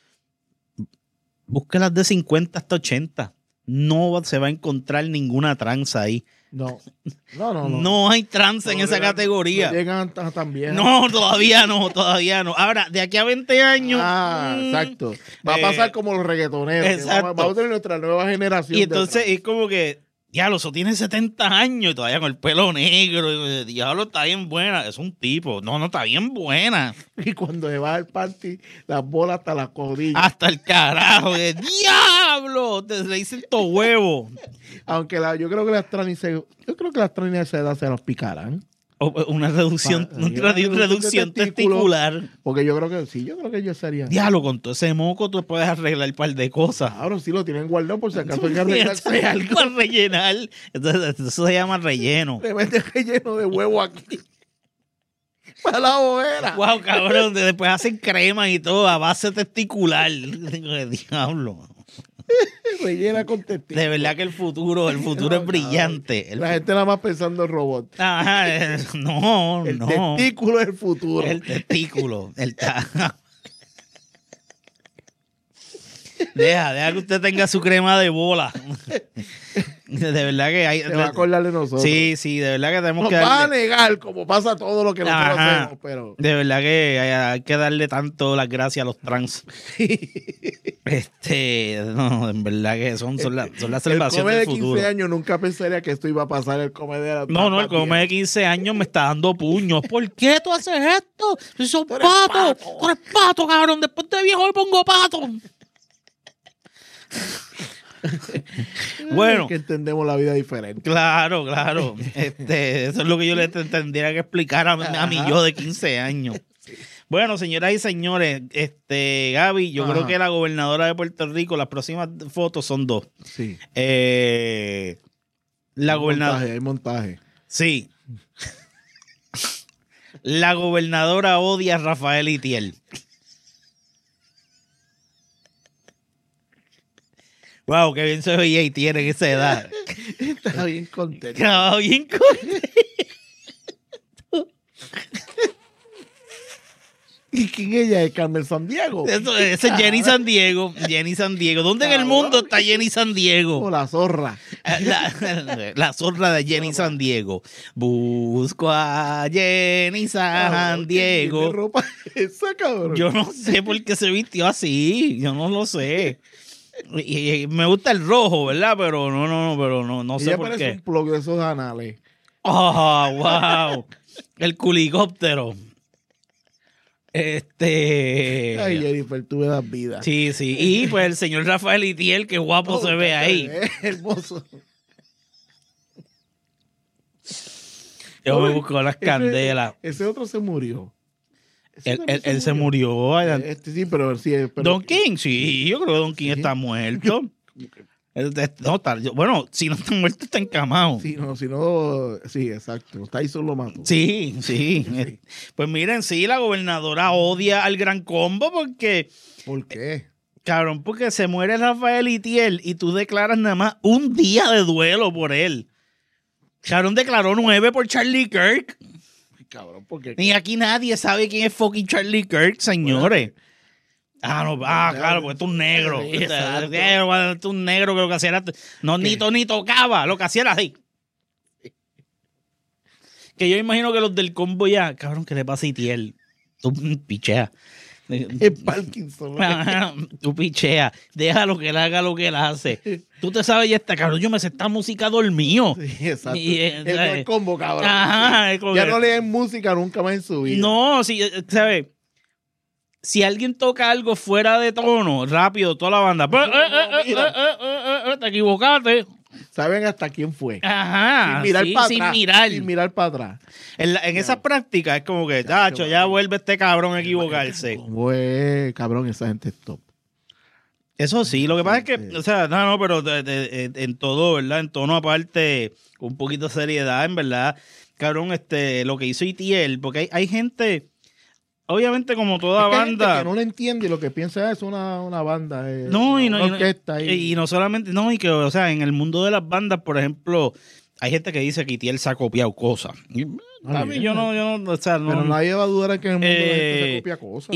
Speaker 2: busque las de cincuenta hasta ochenta. No se va a encontrar ninguna tranza ahí.
Speaker 1: No, no, no. No,
Speaker 2: no hay trance no en esa llegan, categoría.
Speaker 1: No llegan tan, tan bien.
Speaker 2: No, todavía no, todavía no. Ahora, de aquí a veinte años.
Speaker 1: Ah, mmm, exacto. Va a pasar eh, como los reggaetoneros.
Speaker 2: Exacto.
Speaker 1: Vamos a tener nuestra nueva generación.
Speaker 2: Y entonces es como que, diablo, eso tiene setenta años y todavía con el pelo negro. Diablo, está bien buena. Es un tipo. No, no, está bien buena.
Speaker 1: Y cuando se va al party, las bolas hasta las codillas.
Speaker 2: Hasta el carajo. De, ¡diablo! Te le dicen todo huevo.
Speaker 1: Aunque la, yo creo que las tranices, yo creo que las tranices de edad se las picarán.
Speaker 2: O una reducción, pa, una una reducción, reducción testicular.
Speaker 1: Porque yo creo que sí, yo creo que ellos serían.
Speaker 2: Diablo, con todo ese moco tú puedes arreglar un par de cosas.
Speaker 1: Claro, sí lo tienen guardado por si acaso hay que arreglarse algo.
Speaker 2: Para rellenar. Entonces, eso se llama relleno.
Speaker 1: Le mete relleno de huevo aquí. Para la hoguera.
Speaker 2: Wow, cabrón. Después hacen crema y todo a base testicular. Diablo.
Speaker 1: Rellena con testículos.
Speaker 2: De verdad que el futuro, el futuro no, es brillante.
Speaker 1: El la gente nada más pensando en robots.
Speaker 2: Ajá, eh, no,
Speaker 1: el
Speaker 2: no.
Speaker 1: El testículo es el futuro.
Speaker 2: El testículo. El ta... Deja, deja que usted tenga su crema de bola. De verdad que hay.
Speaker 1: Se va a acordar de nosotros.
Speaker 2: Sí, sí, de verdad que tenemos
Speaker 1: nos
Speaker 2: que darle.
Speaker 1: Va a negar como pasa todo lo que nosotros
Speaker 2: Ajá,
Speaker 1: hacemos, pero.
Speaker 2: De verdad que hay, hay que darle tanto las gracias a los trans. Este, no, en verdad que son, son, la, son las celebraciones del futuro.
Speaker 1: El come de quince años nunca pensaría que esto iba a pasar el come de la.
Speaker 2: No, no, el come de quince años me está dando puños. ¿Por qué tú haces esto? Si sos pato, pato, tú eres pato, cabrón. Después de viejo le pongo pato. Bueno,
Speaker 1: es que entendemos la vida diferente.
Speaker 2: Claro, claro. Este, eso es lo que yo le tendría que explicar a, a mi yo de quince años. Sí. Bueno, señoras y señores, este, Gaby, yo Ajá. creo que la gobernadora de Puerto Rico, las próximas fotos son dos.
Speaker 1: Sí.
Speaker 2: Eh, la
Speaker 1: hay
Speaker 2: gobernadora.
Speaker 1: Montaje, hay montaje.
Speaker 2: Sí. La gobernadora odia a Rafael Itiel. Wow, qué bien se veía y tiene esa edad.
Speaker 1: Estaba bien contento.
Speaker 2: Estaba bien contento.
Speaker 1: ¿Y quién ella es? ¿Carmen San Diego?
Speaker 2: Eso, ese es Jenny San Diego. Jenny San Diego. ¿Dónde en el mundo está Jenny San Diego?
Speaker 1: O la zorra.
Speaker 2: La, la zorra de Jenny San Diego. Busco a Jenny San Diego.
Speaker 1: ¿Qué ropa es esa, cabrón?
Speaker 2: Yo no sé por qué se vistió así. Yo no lo sé. Y, y me gusta el rojo, ¿verdad? Pero no, no, no, pero no, no sé por qué.
Speaker 1: Ella parece un plug de esos anales.
Speaker 2: Oh, wow. El culicóptero. Este.
Speaker 1: Ay, Jennifer, tú me das vida.
Speaker 2: Sí, sí. Y pues el señor Rafael Itiel, qué guapo oh, se ve ahí.
Speaker 1: Ve, hermoso.
Speaker 2: Yo me busco las
Speaker 1: ese,
Speaker 2: candelas.
Speaker 1: Ese otro se murió.
Speaker 2: Él, él, él se murió.
Speaker 1: Este, sí, pero, sí, pero
Speaker 2: Don King, sí, yo creo que Don King sí. está muerto. No, está, bueno, si no está muerto, está encamado.
Speaker 1: Sí, no, si no, sí, exacto. Está ahí solo mato.
Speaker 2: Sí, sí, sí. Pues miren, sí, la gobernadora odia al Gran Combo porque.
Speaker 1: ¿Por qué?
Speaker 2: Cabrón, porque se muere Rafael Itiel y tú declaras nada más un día de duelo por él. Cabrón declaró nueve por Charlie Kirk.
Speaker 1: Cabrón, porque.
Speaker 2: Ni aquí nadie sabe quién es fucking Charlie Kirk, señores. Bueno. Ah, no, ah, claro, porque es un negro. Sí, es un negro que lo que hacía era. No, ni, to, ni tocaba, lo que hacía era así. Que yo imagino que los del combo ya, cabrón, ¿qué le pasa a Itiel? Tú picheas.
Speaker 1: Es Parkinson.
Speaker 2: Tú picheas. Déjalo que él haga lo que él hace. Tú te sabes ya esta, cabrón. Yo me sé esta música dormido.
Speaker 1: Sí, exacto.
Speaker 2: Y,
Speaker 1: eh, el, el combo, cabrón.
Speaker 2: Ajá,
Speaker 1: sí. Ya no leen música nunca más en su vida.
Speaker 2: No, sí, ¿sabes? Si alguien toca algo fuera de tono, rápido, toda la banda. No, eh, eh, eh, eh, eh, eh, te equivocaste.
Speaker 1: saben hasta quién fue.
Speaker 2: Ajá,
Speaker 1: sin mirar
Speaker 2: sí,
Speaker 1: para
Speaker 2: sin
Speaker 1: atrás.
Speaker 2: mirar.
Speaker 1: Sin mirar para atrás.
Speaker 2: En, la- en
Speaker 1: Ya.
Speaker 2: esas prácticas es como que,
Speaker 1: Chacho,
Speaker 2: tacho, ya
Speaker 1: mano.
Speaker 2: vuelve este cabrón a equivocarse.
Speaker 1: ¿Cómo es, cabrón? Esa gente es top.
Speaker 2: Eso sí, lo que pasa es que,
Speaker 1: Sí.
Speaker 2: o sea, no, no, pero de- de- de- en todo, ¿verdad? En tono aparte, con un poquito de seriedad, en verdad, cabrón, este, lo que hizo Itiel, porque hay, hay gente, obviamente como toda
Speaker 1: Es que hay gente
Speaker 2: banda,
Speaker 1: que no lo entiende y lo que piensa es una, una banda. eh,
Speaker 2: no, y no,
Speaker 1: una
Speaker 2: y no,
Speaker 1: orquesta.
Speaker 2: y no solamente, no, y que, o sea, en el mundo de las bandas, por ejemplo, hay gente que dice que Itiel se ha copiado cosas. Y, a mí, yo no, yo no, o sea, no.
Speaker 1: Pero nadie va a dudar que en el mundo la gente se
Speaker 2: Eh,
Speaker 1: copia cosas.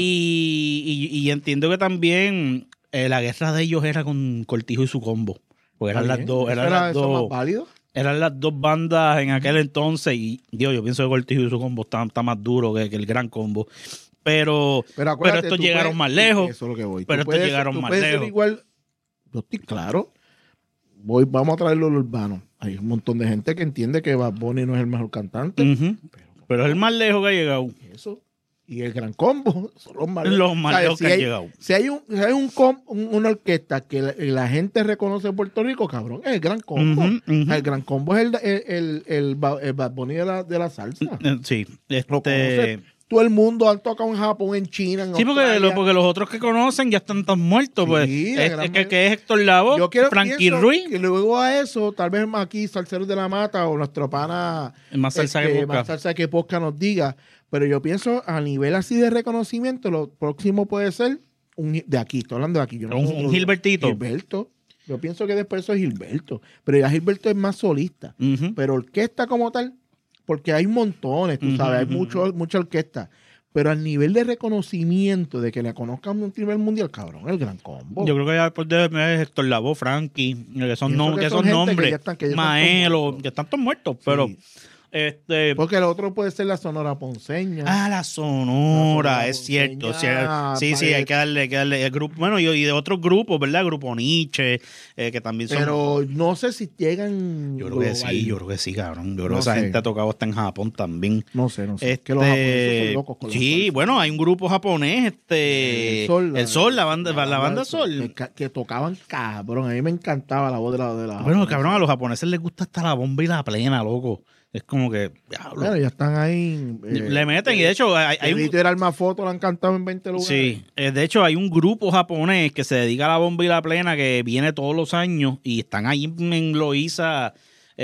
Speaker 2: Y, y, y entiendo que también eh, la guerra de ellos era con Cortijo y su combo. Porque eran
Speaker 1: Está
Speaker 2: las
Speaker 1: bien.
Speaker 2: dos,
Speaker 1: ¿Eso
Speaker 2: eran
Speaker 1: era
Speaker 2: las
Speaker 1: eso más
Speaker 2: dos,
Speaker 1: válido?
Speaker 2: eran las dos bandas en aquel entonces. Y Dios, yo pienso que Cortijo y su combo está, está más duro que, que el gran combo. Pero,
Speaker 1: Pero,
Speaker 2: pero
Speaker 1: acuérdate,
Speaker 2: estos
Speaker 1: tú
Speaker 2: llegaron
Speaker 1: puedes-
Speaker 2: más lejos.
Speaker 1: Eso es lo que voy.
Speaker 2: pero
Speaker 1: Tú
Speaker 2: estos
Speaker 1: puedes-
Speaker 2: llegaron
Speaker 1: tú
Speaker 2: más
Speaker 1: puedes ser
Speaker 2: lejos.
Speaker 1: igual. Yo estoy claro. Voy, vamos a traerlo al urbano. Hay un montón de gente que entiende que Bad Bunny no es el mejor cantante.
Speaker 2: Ujú. Pero es el más lejos que ha llegado.
Speaker 1: Eso. Y el gran combo son los más
Speaker 2: Los más
Speaker 1: O sea,
Speaker 2: lejos
Speaker 1: si
Speaker 2: que han
Speaker 1: hay,
Speaker 2: llegado.
Speaker 1: Si hay, un, si hay un com- un- una orquesta que la, la gente reconoce en Puerto Rico, cabrón, es el gran combo.
Speaker 2: Ujú, ujú.
Speaker 1: O sea, el gran combo es el, el, el, el, Ba- el Bad Bunny de la, de la salsa.
Speaker 2: Eh, Sí,
Speaker 1: Lo
Speaker 2: este,
Speaker 1: conoce todo el mundo. Han tocado en Japón, en China, en
Speaker 2: sí, porque,
Speaker 1: Australia.
Speaker 2: lo- porque los otros que conocen ya están tan muertos.
Speaker 1: Sí,
Speaker 2: Pues.
Speaker 1: la
Speaker 2: Es,
Speaker 1: gran
Speaker 2: es que,
Speaker 1: mayoría.
Speaker 2: que es Héctor Lavoe,
Speaker 1: Yo quiero
Speaker 2: Frankie
Speaker 1: pienso
Speaker 2: Ruiz,
Speaker 1: que luego a eso, tal vez aquí Salceros de la Mata o nuestro pana
Speaker 2: el más salsa
Speaker 1: este,
Speaker 2: que busca.
Speaker 1: más salsa que Posca nos diga, pero yo pienso a nivel así de reconocimiento, lo próximo puede ser un, de aquí, estoy hablando de aquí. Yo no
Speaker 2: Un-
Speaker 1: sé
Speaker 2: un
Speaker 1: otro-
Speaker 2: Gilbertito.
Speaker 1: Gilberto. Yo pienso que después eso es Gilberto, pero ya Gilberto es más solista,
Speaker 2: Ujú.
Speaker 1: pero orquesta como tal, porque hay montones, tú
Speaker 2: Ujú,
Speaker 1: sabes, hay
Speaker 2: ujú,
Speaker 1: mucho, mucha orquesta. Pero al nivel de reconocimiento, de que le conozcan a un nivel mundial, cabrón, el gran combo.
Speaker 2: Yo creo que ya después de es Héctor Lavoe, Frankie, que son,
Speaker 1: Pienso
Speaker 2: nom-
Speaker 1: que
Speaker 2: que
Speaker 1: son
Speaker 2: son
Speaker 1: gente que
Speaker 2: nombres,
Speaker 1: ya están- que ya están todos
Speaker 2: Maelo,
Speaker 1: muertos.
Speaker 2: que están todos muertos, pero
Speaker 1: Sí.
Speaker 2: este
Speaker 1: Porque el otro puede ser la Sonora Ponceña.
Speaker 2: ah, la Sonora,
Speaker 1: La
Speaker 2: es
Speaker 1: Sonora
Speaker 2: cierto,
Speaker 1: Ponceña,
Speaker 2: sí, sí, hay que darle, hay que darle el grupo, bueno, y, y de otros grupos, ¿verdad? Grupo Nietzsche, eh, que también son.
Speaker 1: Pero no sé si llegan.
Speaker 2: Yo creo que
Speaker 1: global.
Speaker 2: sí, yo creo que sí, cabrón. Yo creo
Speaker 1: No
Speaker 2: que esa
Speaker 1: sé.
Speaker 2: gente ha tocado hasta en Japón también.
Speaker 1: No sé, no sé.
Speaker 2: Este,
Speaker 1: que los japoneses son locos con la
Speaker 2: sí,
Speaker 1: salsa.
Speaker 2: bueno, hay un grupo japonés, este,
Speaker 1: El Sol,
Speaker 2: el Sol, la banda, la, banda
Speaker 1: Que,
Speaker 2: Sol.
Speaker 1: ca- que tocaban cabrón. A mí me encantaba la voz de la. De la
Speaker 2: Bueno,
Speaker 1: japonesa.
Speaker 2: cabrón, a los japoneses les gusta hasta la bomba y la plena, loco. Es como que, diablo.
Speaker 1: Bueno, ya están ahí. eh,
Speaker 2: Le meten, y de hecho, hay, hay
Speaker 1: el
Speaker 2: un,
Speaker 1: literal más foto lo han cantado en veinte lugares.
Speaker 2: sí, eh, de hecho, hay un grupo japonés que se dedica a la bomba y la plena que viene todos los años y están ahí en Loíza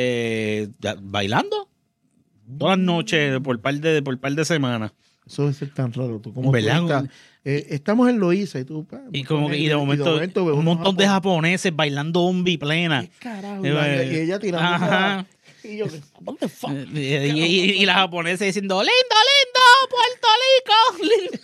Speaker 2: eh, ya- bailando todas las noches por par de, por par de semanas.
Speaker 1: Eso debe ser tan raro. Tú, como
Speaker 2: ¿Verdad?
Speaker 1: turista, eh, estamos en Loíza y tú. pa,
Speaker 2: Y como que, y
Speaker 1: y
Speaker 2: de momento,
Speaker 1: ves
Speaker 2: un
Speaker 1: unos
Speaker 2: montón de
Speaker 1: japoneses.
Speaker 2: japoneses bailando bomba y plena.
Speaker 1: ¿Qué carajo?
Speaker 2: Eh,
Speaker 1: Y la- y ella tirando.
Speaker 2: ajá.
Speaker 1: Y yo, what the fuck?
Speaker 2: Y, y, y- y la japonesa diciendo, lindo, lindo, Puerto Rico.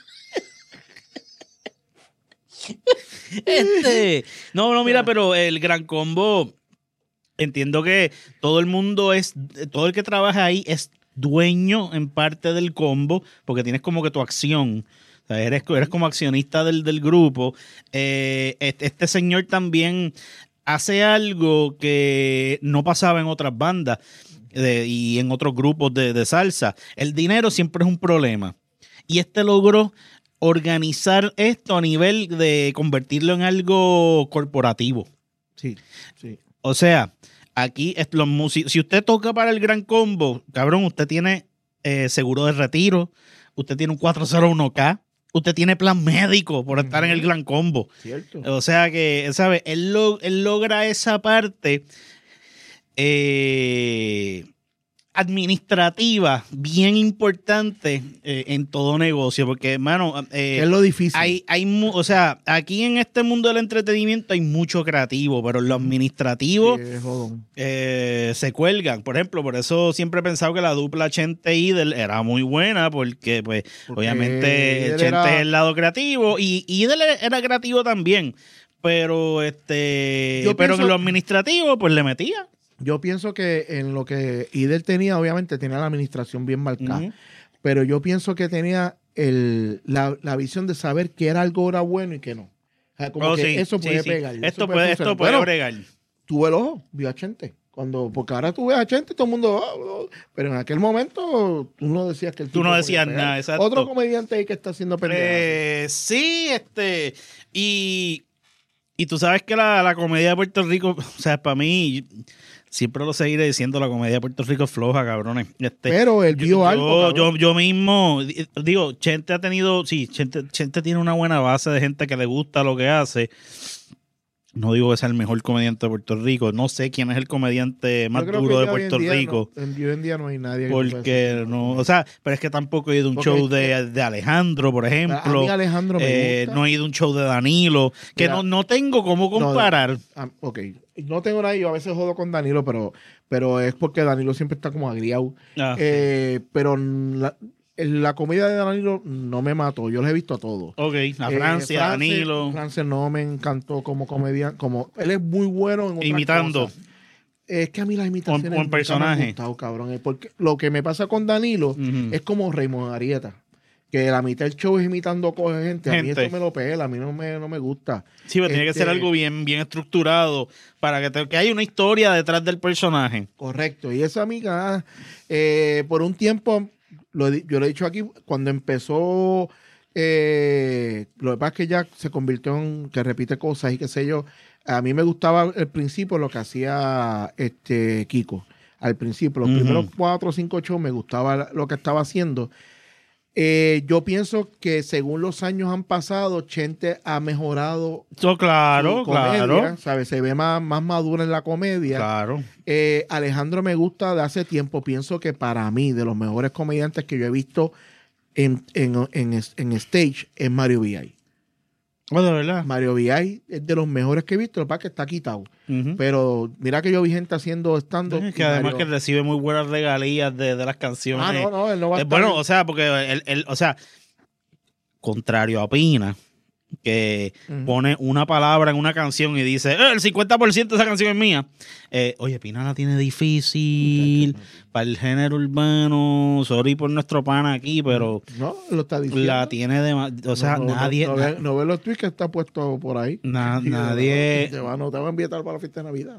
Speaker 2: lindo". este, no, no, mira, pero el Gran Combo, entiendo que todo el mundo es, todo el que trabaja ahí es dueño en parte del combo, porque tienes como que tu acción. O sea, eres, eres como accionista del, del grupo. Eh, este, este señor también hace algo que no pasaba en otras bandas de- y en otros grupos de, de salsa. El dinero siempre es un problema. Y este logró organizar esto a nivel de convertirlo en algo corporativo.
Speaker 1: Sí, sí.
Speaker 2: O sea, aquí es- los músicos, si usted toca para el Gran Combo, cabrón, usted tiene eh, seguro de retiro, usted tiene un cuatro cero uno K, usted tiene plan médico por estar en el Gran Combo.
Speaker 1: Cierto.
Speaker 2: O sea que, ¿sabes? Él, lo- él logra esa parte eh, administrativa bien importante eh, en todo negocio, porque, hermano, eh,
Speaker 1: es lo difícil.
Speaker 2: hay, hay, mu- o sea, aquí en este mundo del entretenimiento hay mucho creativo, pero en lo administrativo
Speaker 1: Sí, es jodón.
Speaker 2: eh, se cuelgan. Por ejemplo, por eso siempre he pensado que la dupla Chente y Idel era muy buena, porque, pues,
Speaker 1: Porque
Speaker 2: obviamente
Speaker 1: Idel
Speaker 2: Chente
Speaker 1: era-
Speaker 2: es el lado creativo y Idel era creativo también. Pero, este,
Speaker 1: Yo
Speaker 2: pero
Speaker 1: pienso-
Speaker 2: en lo administrativo, pues le metía.
Speaker 1: Yo pienso que en lo que Idel tenía, obviamente tenía la administración bien marcada,
Speaker 2: Ujú.
Speaker 1: pero yo pienso que tenía el, la, la visión de saber que era algo era bueno y que no. O sea, como
Speaker 2: Oh,
Speaker 1: que
Speaker 2: sí,
Speaker 1: eso
Speaker 2: sí,
Speaker 1: puede
Speaker 2: sí.
Speaker 1: pegar. eso
Speaker 2: Esto puede, esto
Speaker 1: funcionar.
Speaker 2: puede
Speaker 1: Bueno,
Speaker 2: bregar.
Speaker 1: tuve el ojo, vio a Chente. Cuando, porque ahora tú ves a Chente y todo el mundo, oh, oh, pero en aquel momento tú no decías que el
Speaker 2: Tú
Speaker 1: tipo
Speaker 2: no
Speaker 1: podía
Speaker 2: decías
Speaker 1: pegar.
Speaker 2: nada, exacto.
Speaker 1: Otro comediante ahí que está haciendo pendejadas.
Speaker 2: Eh, sí, este, y, y tú sabes que la, la comedia de Puerto Rico, o sea, para mí, o siempre lo seguiré diciendo, la comedia de Puerto Rico es floja, cabrones. Este,
Speaker 1: Pero él vio
Speaker 2: yo,
Speaker 1: algo.
Speaker 2: Yo, yo, yo mismo, digo, Chente ha tenido, sí, Chente, Chente tiene una buena base de gente que le gusta lo que hace. No digo que sea el mejor comediante de Puerto Rico. No sé quién es el comediante más duro de Puerto Rico.
Speaker 1: No, en, hoy en día no hay nadie.
Speaker 2: Porque no, o sea, pero es que tampoco he ido a un porque show de, de Alejandro, por ejemplo. A
Speaker 1: mí Alejandro me
Speaker 2: eh,
Speaker 1: gusta.
Speaker 2: No he ido a un show de Danilo, que Mira, no, no tengo cómo comparar.
Speaker 1: No, ok, no tengo nada, yo a veces jodo con Danilo, pero, pero es porque Danilo siempre está como agriado. Ah, eh, sí. Pero la, la comedia de Danilo no me mató, yo los he visto a todos.
Speaker 2: Ok, a
Speaker 1: eh,
Speaker 2: Francia, France, Danilo.
Speaker 1: Francia no me encantó como comediante, como él es muy bueno en otras
Speaker 2: imitando.
Speaker 1: Cosas. Es que a mí las imitaciones
Speaker 2: o en personaje.
Speaker 1: me han gustado, cabrón. Porque lo que me pasa con Danilo uh-huh. es como Raymond Arieta, que la mitad del show es imitando a gente. A mí eso me lo pela, a mí no me, no me gusta.
Speaker 2: Sí, pero este, tiene que ser algo bien, bien estructurado para que, te, que haya una historia detrás del personaje.
Speaker 1: Correcto. Y esa amiga, eh, por un tiempo, lo, yo lo he dicho aquí, cuando empezó, eh, lo que pasa es que ya se convirtió en que repite cosas y qué sé yo. A mí me gustaba al principio lo que hacía este Kiko. Al principio, los uh-huh. primeros cuatro o cinco shows me gustaba lo que estaba haciendo. Eh, yo pienso que según los años han pasado, Chente ha mejorado.
Speaker 2: Oh, claro,
Speaker 1: su comedia,
Speaker 2: claro.
Speaker 1: ¿sabes? Se ve más, más madura en la comedia.
Speaker 2: Claro.
Speaker 1: Eh, Alejandro me gusta de hace tiempo. Pienso que para mí, de los mejores comediantes que yo he visto en, en, en, en stage, es Mario V I.
Speaker 2: Oh, de verdad.
Speaker 1: Mario V I es de los mejores que he visto, lo que pasa es que está quitado. Uh-huh. Pero mira que yo vi gente haciendo stand-up.
Speaker 2: Es que además Mario... que recibe muy buenas regalías de, de las canciones.
Speaker 1: Ah, no, no, él no va a
Speaker 2: eh,
Speaker 1: estar...
Speaker 2: Bueno, o sea, porque él, él, o sea, contrario a Pina, que uh-huh. pone una palabra en una canción y dice, eh, el cincuenta por ciento de esa canción es mía. Eh, oye, Pina la tiene difícil para el género urbano. Sorry por nuestro pana aquí, pero
Speaker 1: no, lo está diciendo.
Speaker 2: La tiene de... O sea,
Speaker 1: no, no,
Speaker 2: nadie...
Speaker 1: No, no, ve, no ve los tweets que está puesto por ahí.
Speaker 2: Na, nadie...
Speaker 1: Te va, no te va a invitar para la fiesta de Navidad.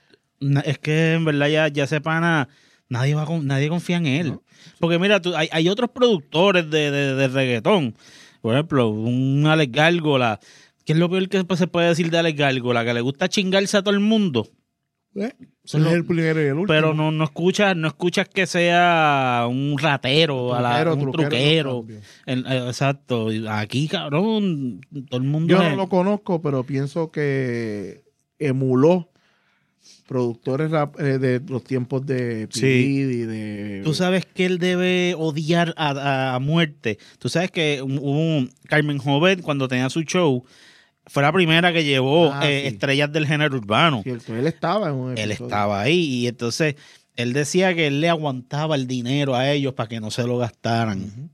Speaker 2: Es que en verdad ya, ya ese pana... Nadie, va con, nadie confía en él. No. Porque mira, tú, hay, hay otros productores de, de, de reggaetón. Por ejemplo, un Alex Gárgola. ¿Qué es lo peor que se puede decir de Alex Gárgola? Que le gusta chingarse a todo el mundo.
Speaker 1: ¿Eh? Eso es el primero y el último.
Speaker 2: Pero no, no escuchas no escuchas que sea un ratero, truquero, a la, un truquero. truquero el, el, exacto. Aquí, cabrón, todo el mundo...
Speaker 1: Yo
Speaker 2: es...
Speaker 1: no lo conozco, pero pienso que emuló productores de los tiempos de P. Diddy y de...
Speaker 2: Tú sabes que él debe odiar a, a, a muerte. Tú sabes que hubo un Carmen Jovet, cuando tenía su show, fue la primera que llevó ah, eh, sí. estrellas del género urbano.
Speaker 1: Cierto, él estaba en un episodio.
Speaker 2: Él estaba ahí y entonces él decía que él le aguantaba el dinero a ellos para que no se lo gastaran. Uh-huh.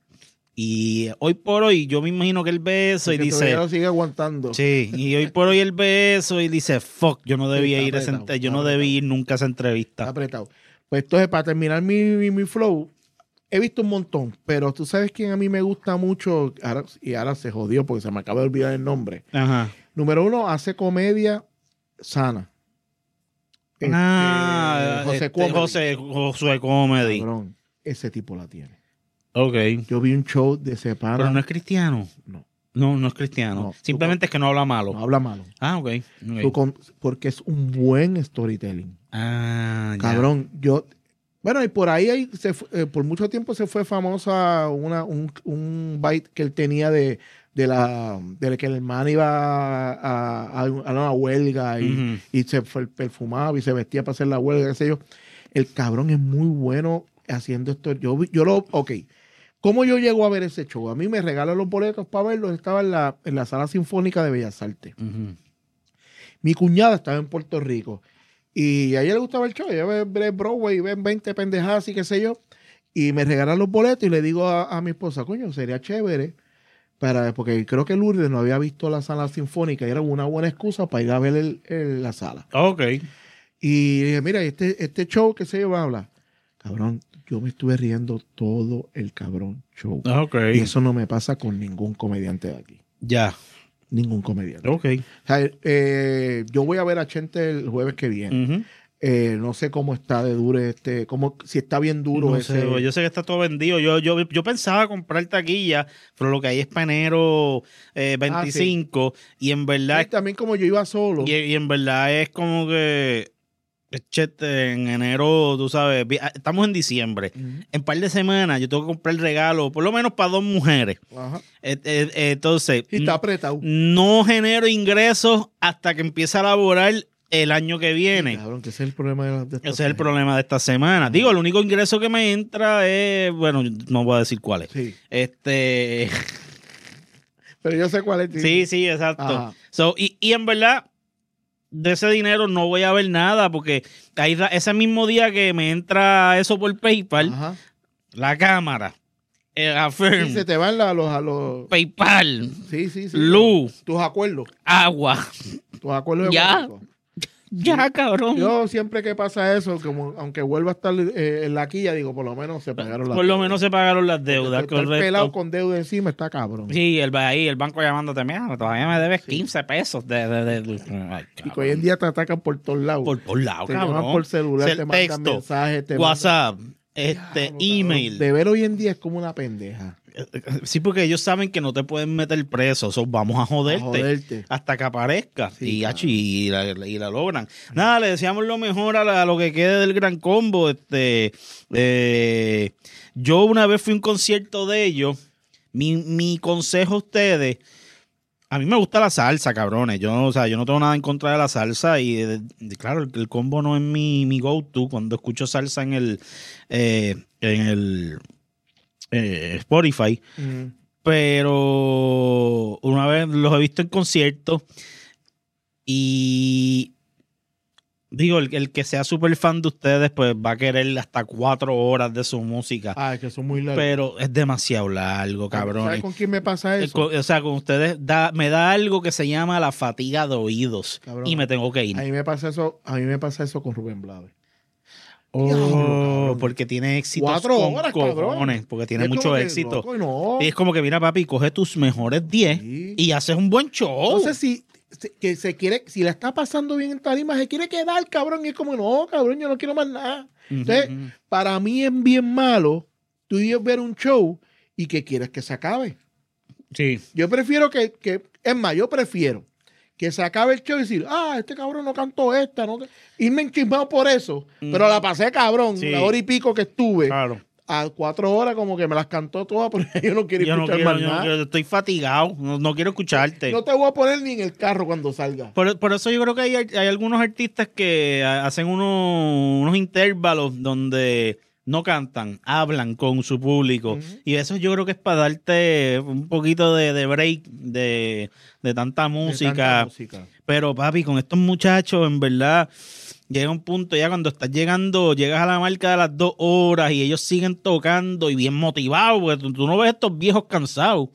Speaker 2: Y hoy por hoy, yo me imagino que él ve eso
Speaker 1: Porque
Speaker 2: y dice...
Speaker 1: lo sigue aguantando.
Speaker 2: Sí, y hoy por hoy él ve eso y dice, fuck, yo no debía sí, ir apretado, a esa, yo no debí ir nunca a esa entrevista.
Speaker 1: Está apretado. Pues entonces, para terminar mi, mi, mi flow, he visto un montón, pero tú sabes quién a mí me gusta mucho, ahora, y ahora se jodió porque se me acaba de olvidar el nombre.
Speaker 2: Ajá.
Speaker 1: Número uno, hace comedia sana.
Speaker 2: Este, ah, José este, Comedy. José, José Comedy.
Speaker 1: Cabrón, ese tipo la tiene.
Speaker 2: Ok.
Speaker 1: Yo vi un show de ese pana.
Speaker 2: ¿Pero no es cristiano?
Speaker 1: No.
Speaker 2: No, no es cristiano. No, Simplemente es que no habla malo.
Speaker 1: No habla malo.
Speaker 2: Ah, ok. okay.
Speaker 1: Con, porque es un buen storytelling.
Speaker 2: Ah, ya.
Speaker 1: Cabrón, yo... Bueno, y por ahí, ahí se fue, eh, por mucho tiempo se fue famosa una, un, un bite que él tenía de, de la de que el hermano iba a, a, a una huelga y, uh-huh. y se perfumaba y se vestía para hacer la huelga, qué sé yo. El cabrón es muy bueno haciendo esto. Yo, yo lo... Ok. ¿Cómo yo llego a ver ese show? A mí me regalan los boletos para verlo. Estaba en la, en la Sala Sinfónica de Bellas Artes. Uh-huh. Mi cuñada estaba en Puerto Rico. Y a ella le gustaba el show. Ella ve, ve Broadway, ven veinte pendejadas y qué sé yo. Y me regalan los boletos y le digo a, a mi esposa, coño, sería chévere. Para, porque creo que Lourdes no había visto la Sala Sinfónica y era una buena excusa para ir a ver el, el, la sala.
Speaker 2: Ok.
Speaker 1: Y dije, mira, este, este show, qué sé yo, va a hablar. Cabrón, yo me estuve riendo todo el cabrón show.
Speaker 2: Okay.
Speaker 1: Y eso no me pasa con ningún comediante de aquí.
Speaker 2: Ya.
Speaker 1: Ningún comediante.
Speaker 2: Ok.
Speaker 1: O sea, eh, yo voy a ver a Chente el jueves que viene. Uh-huh. Eh, no sé cómo está de duro este, cómo, si está bien duro
Speaker 2: no
Speaker 1: ese.
Speaker 2: Sé, yo sé que está todo vendido. Yo, yo, yo pensaba comprar taquilla, pero lo que hay es para enero eh, veinticinco. Ah, sí. Y en verdad.
Speaker 1: Sí, también como yo iba solo.
Speaker 2: Y, y en verdad es como que. Chete, en enero, tú sabes, vi- estamos en diciembre.
Speaker 1: Ujú.
Speaker 2: En un par de semanas yo tengo que comprar el regalo, por lo menos para dos mujeres.
Speaker 1: Ajá.
Speaker 2: Eh, eh, eh, entonces,
Speaker 1: Y está apretado.
Speaker 2: no genero ingresos hasta que empiece a laborar el año que viene.
Speaker 1: Cabrón, que ese es el problema de, de
Speaker 2: Ese es el problema de esta semana. Digo, el único ingreso que me entra es, bueno, no voy a decir cuál es.
Speaker 1: Sí,
Speaker 2: Este,
Speaker 1: pero yo sé cuál es.
Speaker 2: sí, sí, exacto.
Speaker 1: Ajá.
Speaker 2: So, y, y en verdad, de ese dinero no voy a ver nada porque ahí, ra- ese mismo día que me entra eso por PayPal,
Speaker 1: Ajá.
Speaker 2: la cámara, el
Speaker 1: Sí,
Speaker 2: Affirm,
Speaker 1: se te van la- los, a los...
Speaker 2: PayPal,
Speaker 1: Sí, sí, sí.
Speaker 2: luz,
Speaker 1: Tus acuerdos.
Speaker 2: agua.
Speaker 1: Tus acuerdos
Speaker 2: Ya.
Speaker 1: económicos.
Speaker 2: Ya, cabrón.
Speaker 1: Yo siempre que pasa eso, como aunque vuelva a estar eh, en la quilla, digo, por lo menos se pagaron las
Speaker 2: Por lo
Speaker 1: deudas.
Speaker 2: menos se pagaron las
Speaker 1: Porque
Speaker 2: deudas,
Speaker 1: estar pelado
Speaker 2: correcto.
Speaker 1: con deuda encima está cabrón.
Speaker 2: Sí, el, ahí el banco llamándote, mira, todavía me debes quince pesos de... de, de- de- ay,
Speaker 1: Y que hoy en día te atacan por todos lados.
Speaker 2: por, por lado,
Speaker 1: te
Speaker 2: cabrón.
Speaker 1: llaman por celular,
Speaker 2: Ser
Speaker 1: te mandan
Speaker 2: texto,
Speaker 1: mensajes, te
Speaker 2: WhatsApp,
Speaker 1: mandan-
Speaker 2: este,
Speaker 1: Diablo,
Speaker 2: email.
Speaker 1: cabrón. De ver hoy en día es como una pendeja.
Speaker 2: Sí, porque ellos saben que no te pueden meter preso. So, vamos a joderte,
Speaker 1: A joderte.
Speaker 2: hasta que aparezca.
Speaker 1: Sí,
Speaker 2: y,
Speaker 1: claro.
Speaker 2: achi, y, la, y la logran. Nada, le deseamos lo mejor a, la- a lo que quede del Gran Combo. Este, eh, yo una vez fui a un concierto de ellos. Mi, mi consejo a ustedes. A mí me gusta la salsa, cabrones. Yo, o sea, yo no tengo nada en contra de la salsa. Y eh, claro, el, el combo no es mi, mi go-to. Cuando escucho salsa en el, eh, en el eh, Spotify.
Speaker 1: Mm.
Speaker 2: Pero una vez los he visto en conciertos. Y digo, el, el que sea súper fan de ustedes, pues va a querer hasta cuatro horas de su música.
Speaker 1: Ah, es que son muy largos.
Speaker 2: Pero es demasiado largo,
Speaker 1: ¿Sabes
Speaker 2: cabrones.
Speaker 1: con quién me pasa
Speaker 2: Eh,
Speaker 1: eso?
Speaker 2: con- O sea, con ustedes da, me da algo que se llama la fatiga de oídos.
Speaker 1: Cabrón.
Speaker 2: Y me tengo que ir.
Speaker 1: A mí me pasa eso, a mí me pasa eso con Rubén Blades.
Speaker 2: Oh,
Speaker 1: Diablo, cabrón.
Speaker 2: porque tiene éxitos
Speaker 1: Cuatro
Speaker 2: con
Speaker 1: horas,
Speaker 2: cojones,
Speaker 1: cabrón.
Speaker 2: porque
Speaker 1: Y
Speaker 2: tiene
Speaker 1: es
Speaker 2: mucho
Speaker 1: como que,
Speaker 2: éxito.
Speaker 1: loco, y no.
Speaker 2: Y es como que, mira, papi, coge tus mejores diez
Speaker 1: Sí.
Speaker 2: y haces un buen show.
Speaker 1: No sé si, si- que se quiere, si la está pasando bien en tarima, se quiere quedar, cabrón. Y es como, no, cabrón, yo no quiero más nada. Entonces,
Speaker 2: Ujú.
Speaker 1: para mí es bien malo tú ir a ver un show y que quieres que se acabe.
Speaker 2: Sí.
Speaker 1: Yo prefiero que, que, es más, yo prefiero que se acabe el show y decir, ah, este cabrón no cantó esta, no, irme enchismado por eso,
Speaker 2: Mm.
Speaker 1: pero la pasé cabrón,
Speaker 2: Sí.
Speaker 1: la hora y pico que estuve,
Speaker 2: Claro.
Speaker 1: a cuatro horas como que me las cantó todas, pero yo no quiero
Speaker 2: Yo no
Speaker 1: escuchar
Speaker 2: quiero,
Speaker 1: más
Speaker 2: yo no
Speaker 1: nada.
Speaker 2: quiero- estoy fatigado, no, no quiero escucharte.
Speaker 1: No te voy a poner ni en el carro cuando salga.
Speaker 2: Por, por eso yo creo que hay, hay algunos artistas que ha- hacen unos, unos intervalos donde no cantan, hablan con su público.
Speaker 1: Ujú.
Speaker 2: Y eso yo creo que es para darte un poquito de, de break de, de tanta
Speaker 1: De
Speaker 2: música.
Speaker 1: tanta música.
Speaker 2: Pero papi, con estos muchachos, en verdad, llega un punto ya cuando estás llegando, llegas a la marca de las dos horas y ellos siguen tocando y bien motivados, porque tú, tú no ves estos viejos cansados.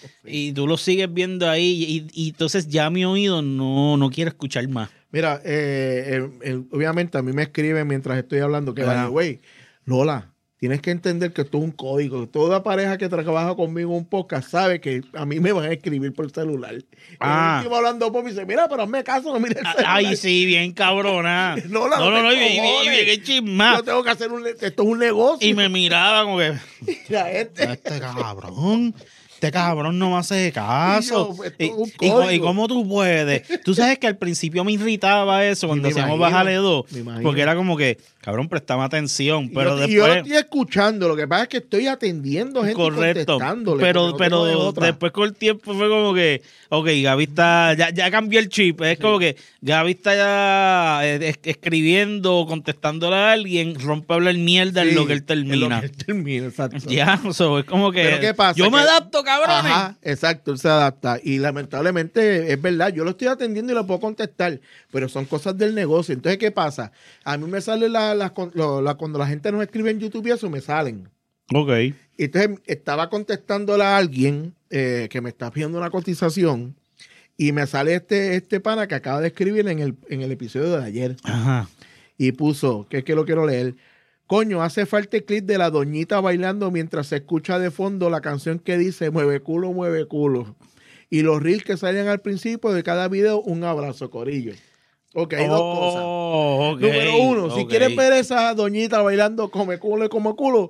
Speaker 2: Y tú los sigues viendo ahí y, y entonces ya mi oído no, no quiere escuchar más.
Speaker 1: Mira, eh, el- el- obviamente a mí me escriben mientras estoy hablando que,
Speaker 2: Ajá.
Speaker 1: güey, Lola, tienes que entender que esto es un código. Toda pareja que trabaja conmigo en un podcast sabe que a mí me van a escribir por celular.
Speaker 2: Ah.
Speaker 1: El último hablando por mí dice, mira, pero hazme caso, no mires el celular.
Speaker 2: Ay, sí, bien cabrona.
Speaker 1: Lola,
Speaker 2: no, no,
Speaker 1: no
Speaker 2: no,
Speaker 1: te
Speaker 2: y, y- y
Speaker 1: cojones.
Speaker 2: bien chismado.
Speaker 1: Yo tengo que hacer un, esto es un negocio.
Speaker 2: Y me miraba como que,
Speaker 1: Mira, este.
Speaker 2: este cabrón, este cabrón no me hace caso.
Speaker 1: Y yo, esto
Speaker 2: Y,
Speaker 1: es un
Speaker 2: y co-
Speaker 1: código.
Speaker 2: y cómo tú puedes. Tú sabes que al principio me irritaba eso cuando
Speaker 1: me
Speaker 2: hacíamos
Speaker 1: imagino,
Speaker 2: Bájale dos,
Speaker 1: me imagino.
Speaker 2: porque era como que, cabrón, prestame atención.
Speaker 1: Y
Speaker 2: Pero
Speaker 1: yo, y yo lo
Speaker 2: después,
Speaker 1: estoy escuchando, lo que pasa es que estoy atendiendo gente y
Speaker 2: correcto.
Speaker 1: contestándole.
Speaker 2: Pero,
Speaker 1: porque no tengo de
Speaker 2: pero
Speaker 1: otra.
Speaker 2: después con el tiempo fue como que, ok, Gaby está, ya, ya cambió el chip. Es como que Gaby está ya eh, es- escribiendo, contestándole a alguien, rompe a hablar mierda en
Speaker 1: Sí,
Speaker 2: lo que él
Speaker 1: en
Speaker 2: termina.
Speaker 1: lo que él termina, exacto.
Speaker 2: Ya, o sea, es como que
Speaker 1: Pero ¿qué pasa?
Speaker 2: yo me
Speaker 1: Que-
Speaker 2: adapto, cabrones.
Speaker 1: Ajá, exacto, él se adapta. Y lamentablemente es verdad, yo lo estoy atendiendo y lo puedo contestar, pero son cosas del negocio. Entonces, ¿qué pasa? A mí me salen las las con- lo- la- cuando la gente nos escribe en YouTube y eso, me salen.
Speaker 2: Ok.
Speaker 1: Y entonces estaba contestándole a alguien eh, que me está pidiendo una cotización y me sale este, este pana que acaba de escribir en el, en el episodio de ayer.
Speaker 2: Ajá.
Speaker 1: Y puso, que es que lo quiero leer. Coño, hace falta el clip de la doñita bailando mientras se escucha de fondo la canción que dice mueve culo, mueve culo. Y los reels que salen al principio de cada video, un abrazo, corillo. Ok, hay dos cosas.
Speaker 2: Oh, ok,
Speaker 1: Número uno, si
Speaker 2: ok.
Speaker 1: quieres ver esa doñita bailando come culo y come culo,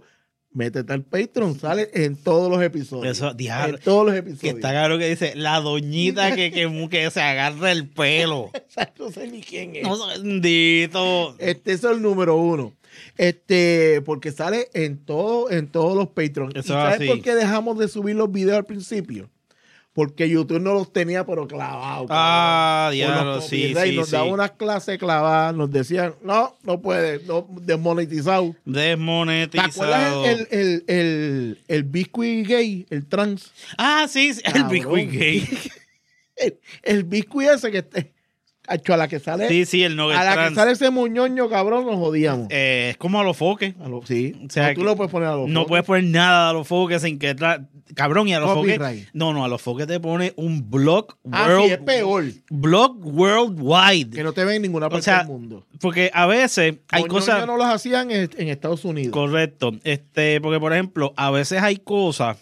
Speaker 1: métete al Patreon, sale en todos los episodios.
Speaker 2: Eso, diablo.
Speaker 1: En todos los episodios.
Speaker 2: Que está claro que dice, la doñita que, que, que se agarra el pelo.
Speaker 1: No sé ni quién es.
Speaker 2: No sé, bendito.
Speaker 1: Este es el número uno. Este, porque sale en todo, en todos los Patreons. ¿Y
Speaker 2: Eso
Speaker 1: sabes
Speaker 2: así.
Speaker 1: por qué dejamos de subir los videos al principio? Porque YouTube no los tenía, pero clavados.
Speaker 2: Ah,
Speaker 1: Por
Speaker 2: diablo,
Speaker 1: los
Speaker 2: sí,
Speaker 1: copyright.
Speaker 2: sí,
Speaker 1: Nos
Speaker 2: sí.
Speaker 1: daban unas clases clavadas, nos decían, no, no puede, no, desmonetizado. ¿Te
Speaker 2: Desmonetizado.
Speaker 1: acuerdas el, el, el, el, el biscuit gay, el trans?
Speaker 2: Ah, sí, sí, el
Speaker 1: Cabrón.
Speaker 2: biscuit gay.
Speaker 1: El, el biscuit ese que este, acho, a la que sale,
Speaker 2: Sí, sí, el nugget
Speaker 1: a la
Speaker 2: trans.
Speaker 1: que sale ese muñoño, cabrón, nos jodíamos.
Speaker 2: Eh, es como a los foques.
Speaker 1: A lo- sí,
Speaker 2: O sea,
Speaker 1: no, tú
Speaker 2: que
Speaker 1: lo puedes poner a los
Speaker 2: No
Speaker 1: foques.
Speaker 2: puedes poner nada a los foques sin que... tra- Cabrón, y a los foques...
Speaker 1: Copyright.
Speaker 2: No, no, a los foques te pone un blog
Speaker 1: Ah,
Speaker 2: world,
Speaker 1: sí, es peor.
Speaker 2: blog worldwide.
Speaker 1: Que no te ven en ninguna parte
Speaker 2: sea,
Speaker 1: del mundo.
Speaker 2: Porque a veces hay
Speaker 1: Moñoño
Speaker 2: cosas...
Speaker 1: no los hacían en, en Estados Unidos.
Speaker 2: Correcto. Este, porque, por ejemplo, a veces hay cosas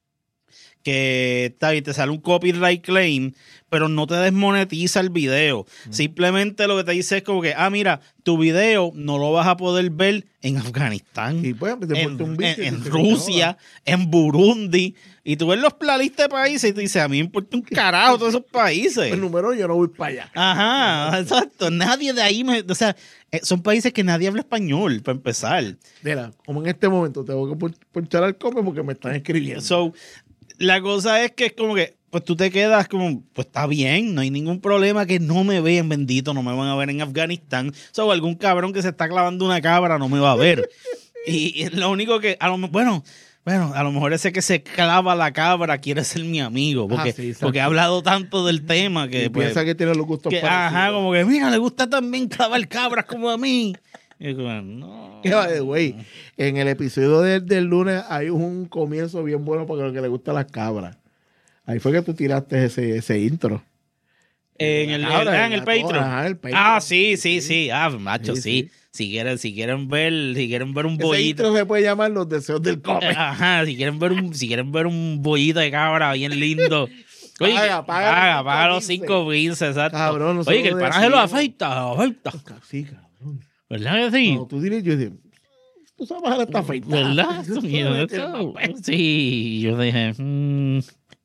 Speaker 2: que está bien, te sale un copyright claim, pero no te desmonetiza el video. Simplemente lo que te dice es como que, ah, mira, tu video no lo vas a poder ver en Afganistán,
Speaker 1: Y pues, te
Speaker 2: en,
Speaker 1: ponte un bicho
Speaker 2: en-
Speaker 1: y
Speaker 2: en
Speaker 1: te-
Speaker 2: Rusia, en Burundi. Y tú ves los la lista de países y tú dices, a mí me importa un carajo todos esos países.
Speaker 1: El número yo no voy para allá.
Speaker 2: Ajá, exacto. Nadie de ahí me... O sea, eh, son países que nadie habla español, para empezar.
Speaker 1: Mira, como en este momento tengo que pon- ponchar al come porque me están escribiendo.
Speaker 2: So, la cosa es que es como que, pues tú te quedas como, pues está bien, no hay ningún problema que no me vean, bendito, no me van a ver en Afganistán. O algún cabrón que se está clavando una cabra no me va a ver. y, y lo único que, a lo me- bueno, bueno, a lo mejor ese que se clava la cabra quiere ser mi amigo, porque,
Speaker 1: Ah, sí, exacto.
Speaker 2: porque ha hablado tanto del tema que,
Speaker 1: Y
Speaker 2: pues,
Speaker 1: piensa que tiene los gustos
Speaker 2: que,
Speaker 1: parecidos.
Speaker 2: ajá, como que, mira, le gusta también clavar cabras como a mí. Y yo como, no.
Speaker 1: ¿Qué va de güey? En el episodio del, del lunes hay un comienzo bien bueno porque lo que le gusta a las cabras. Ahí fue que tú tiraste ese, ese intro.
Speaker 2: En el,
Speaker 1: La cabra,
Speaker 2: ah, en el
Speaker 1: la
Speaker 2: Patreon.
Speaker 1: cabra, ajá, el Patreon.
Speaker 2: Ah, sí, sí, sí. Ah, macho,
Speaker 1: Sí,
Speaker 2: sí.
Speaker 1: sí.
Speaker 2: Si quieren, si quieren ver, si quieren ver un
Speaker 1: Ese
Speaker 2: bollito.
Speaker 1: intro se puede llamar Los Deseos del Come.
Speaker 2: Ajá, si quieren ver un, si quieren ver un bollito de cabra bien lindo. Oye,
Speaker 1: Paga,
Speaker 2: que-
Speaker 1: paga
Speaker 2: paga,
Speaker 1: los
Speaker 2: paga los
Speaker 1: cinco
Speaker 2: cinco quince, exacto.
Speaker 1: Cabrón, nosotros
Speaker 2: Oye, que el
Speaker 1: lo
Speaker 2: paraje lo
Speaker 1: decimos.
Speaker 2: afeita, lo afeita.
Speaker 1: Sí, cabrón.
Speaker 2: ¿Verdad que sí?
Speaker 1: Cuando tú dices, yo dije, tú sabes bajar esta feita.
Speaker 2: ¿Verdad?
Speaker 1: Tú
Speaker 2: Sí,
Speaker 1: sabes
Speaker 2: yo-
Speaker 1: meter más peso.
Speaker 2: Sí, yo dije, mm.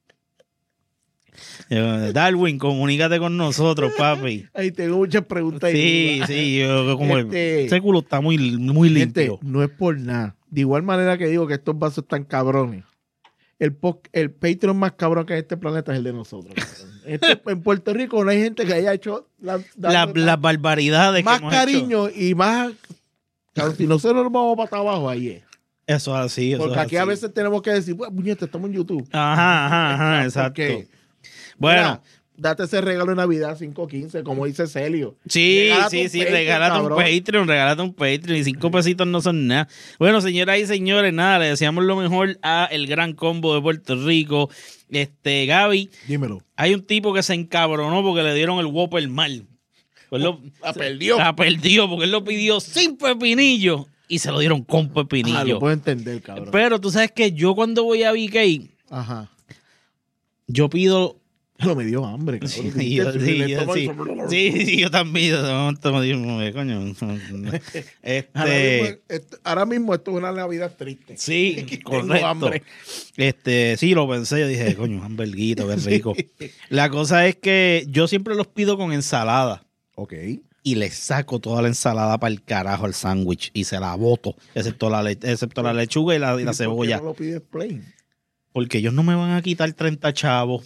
Speaker 2: Yo, Darwin, comunícate con nosotros, papi.
Speaker 1: Ahí tengo muchas preguntas. y
Speaker 2: Sí,
Speaker 1: dudas.
Speaker 2: sí, yo como
Speaker 1: Este-
Speaker 2: ese culo está muy, muy
Speaker 1: Gente,
Speaker 2: limpio.
Speaker 1: no es por nada. De igual manera que digo que estos vasos están cabrones. El, po- el Patreon más cabrón que hay en este planeta es el de nosotros. cabrón. Este- en Puerto Rico no hay gente que haya hecho la-
Speaker 2: La-
Speaker 1: dando
Speaker 2: las barbaridades
Speaker 1: más
Speaker 2: que hemos
Speaker 1: cariño y más... Cabrón, si nosotros nos vamos para abajo, ahí es.
Speaker 2: hecho. Eso es así, eso
Speaker 1: Porque
Speaker 2: es
Speaker 1: aquí a
Speaker 2: así.
Speaker 1: veces tenemos que decir, pues, puñeta, estamos en YouTube.
Speaker 2: Ajá, ajá, ajá, exacto.
Speaker 1: Porque,
Speaker 2: Bueno,
Speaker 1: mira, date ese regalo de Navidad cinco quince, como dice Celio.
Speaker 2: sí,
Speaker 1: regálate
Speaker 2: sí,
Speaker 1: un
Speaker 2: sí,
Speaker 1: Patreon,
Speaker 2: regálate un
Speaker 1: cabrón.
Speaker 2: Patreon, regálate un Patreon y cinco pesitos no son nada. Bueno, señoras y señores, nada, le deseamos lo mejor a el gran combo de Puerto Rico. Este, Gaby,
Speaker 1: Dímelo.
Speaker 2: hay un tipo que se encabronó porque le dieron el Whopper mal. Pues lo-
Speaker 1: La perdió.
Speaker 2: La perdió porque él lo pidió sin pepinillo y se lo dieron con
Speaker 1: Ah,
Speaker 2: pepinillo.
Speaker 1: lo puedo entender, cabrón.
Speaker 2: Pero tú sabes que yo cuando voy a B K,
Speaker 1: Ajá.
Speaker 2: yo pido...
Speaker 1: Lo me dio hambre, cabrón.
Speaker 2: Sí,
Speaker 1: Dijiste,
Speaker 2: yo,
Speaker 1: si
Speaker 2: sí,
Speaker 1: le
Speaker 2: yo,
Speaker 1: tomas-
Speaker 2: sí. Sí, sí, yo también. De momento me digo, "Joder, coño.
Speaker 1: Ahora,
Speaker 2: Este,
Speaker 1: mismo, esto, ahora mismo esto es una Navidad triste.
Speaker 2: sí,
Speaker 1: Tengo
Speaker 2: correcto.
Speaker 1: hambre.
Speaker 2: Este, sí, lo pensé. Yo dije, coño, hamburguito, qué rico. La cosa es que yo siempre los pido con ensalada.
Speaker 1: Ok.
Speaker 2: Y le saco toda la ensalada para el carajo al sándwich y se la boto, excepto la, le- excepto la lechuga y la, y la
Speaker 1: ¿Por qué
Speaker 2: cebolla.
Speaker 1: no lo pides plain?
Speaker 2: Porque ellos no me van a quitar treinta chavos.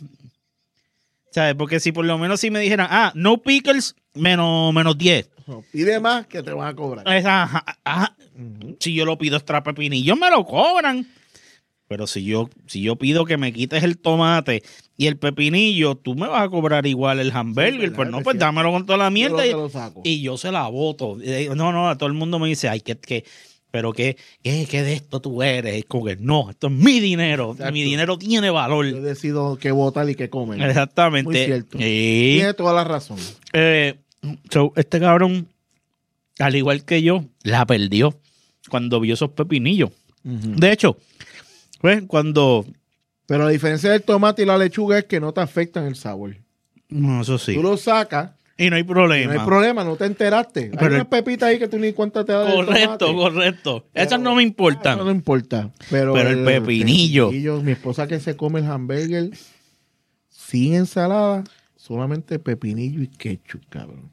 Speaker 2: ¿Sabes? Porque si por lo menos si me dijeran, ah, no pickles, menos, menos diez.
Speaker 1: No, pide más que te van a cobrar.
Speaker 2: Esa, ajá, ajá.
Speaker 1: Ujú.
Speaker 2: Si yo lo pido extra pepinillo, me lo cobran. Pero si yo, si yo pido que me quites el tomate y el pepinillo, tú me vas a cobrar igual el hamburger.
Speaker 1: verdad,
Speaker 2: Pues no,
Speaker 1: es
Speaker 2: pues
Speaker 1: cierto.
Speaker 2: dámelo con toda la
Speaker 1: Yo
Speaker 2: mierda.
Speaker 1: te
Speaker 2: Y,
Speaker 1: lo saco.
Speaker 2: y yo se la voto. Y, No, no, a todo el mundo me dice, ay, que, que, pero qué, qué, qué de esto tú eres. Es como que no, esto es mi dinero.
Speaker 1: Exacto.
Speaker 2: Mi dinero tiene valor.
Speaker 1: Yo decido qué votar y qué comer.
Speaker 2: Exactamente.
Speaker 1: Muy cierto.
Speaker 2: Sí.
Speaker 1: Tiene toda la razón.
Speaker 2: Eh, so, este cabrón, al igual que yo, la perdió cuando vio esos pepinillos.
Speaker 1: Ujú.
Speaker 2: De hecho, pues cuando...
Speaker 1: Pero la diferencia del tomate y la lechuga es que no te afectan el sabor.
Speaker 2: No, eso sí.
Speaker 1: Tú lo sacas
Speaker 2: Y no hay
Speaker 1: No
Speaker 2: problema.
Speaker 1: hay problema, no te enteraste.
Speaker 2: Pero
Speaker 1: hay
Speaker 2: el-
Speaker 1: unas pepitas ahí que tú ni cuenta te das del
Speaker 2: Correcto,
Speaker 1: tomate.
Speaker 2: correcto.
Speaker 1: Pero-
Speaker 2: Esas no me importan.
Speaker 1: Eso no importa. Pero,
Speaker 2: Pero el pepinillo.
Speaker 1: Mi esposa que se come el hamburger sin ensalada, solamente pepinillo y ketchup, cabrón.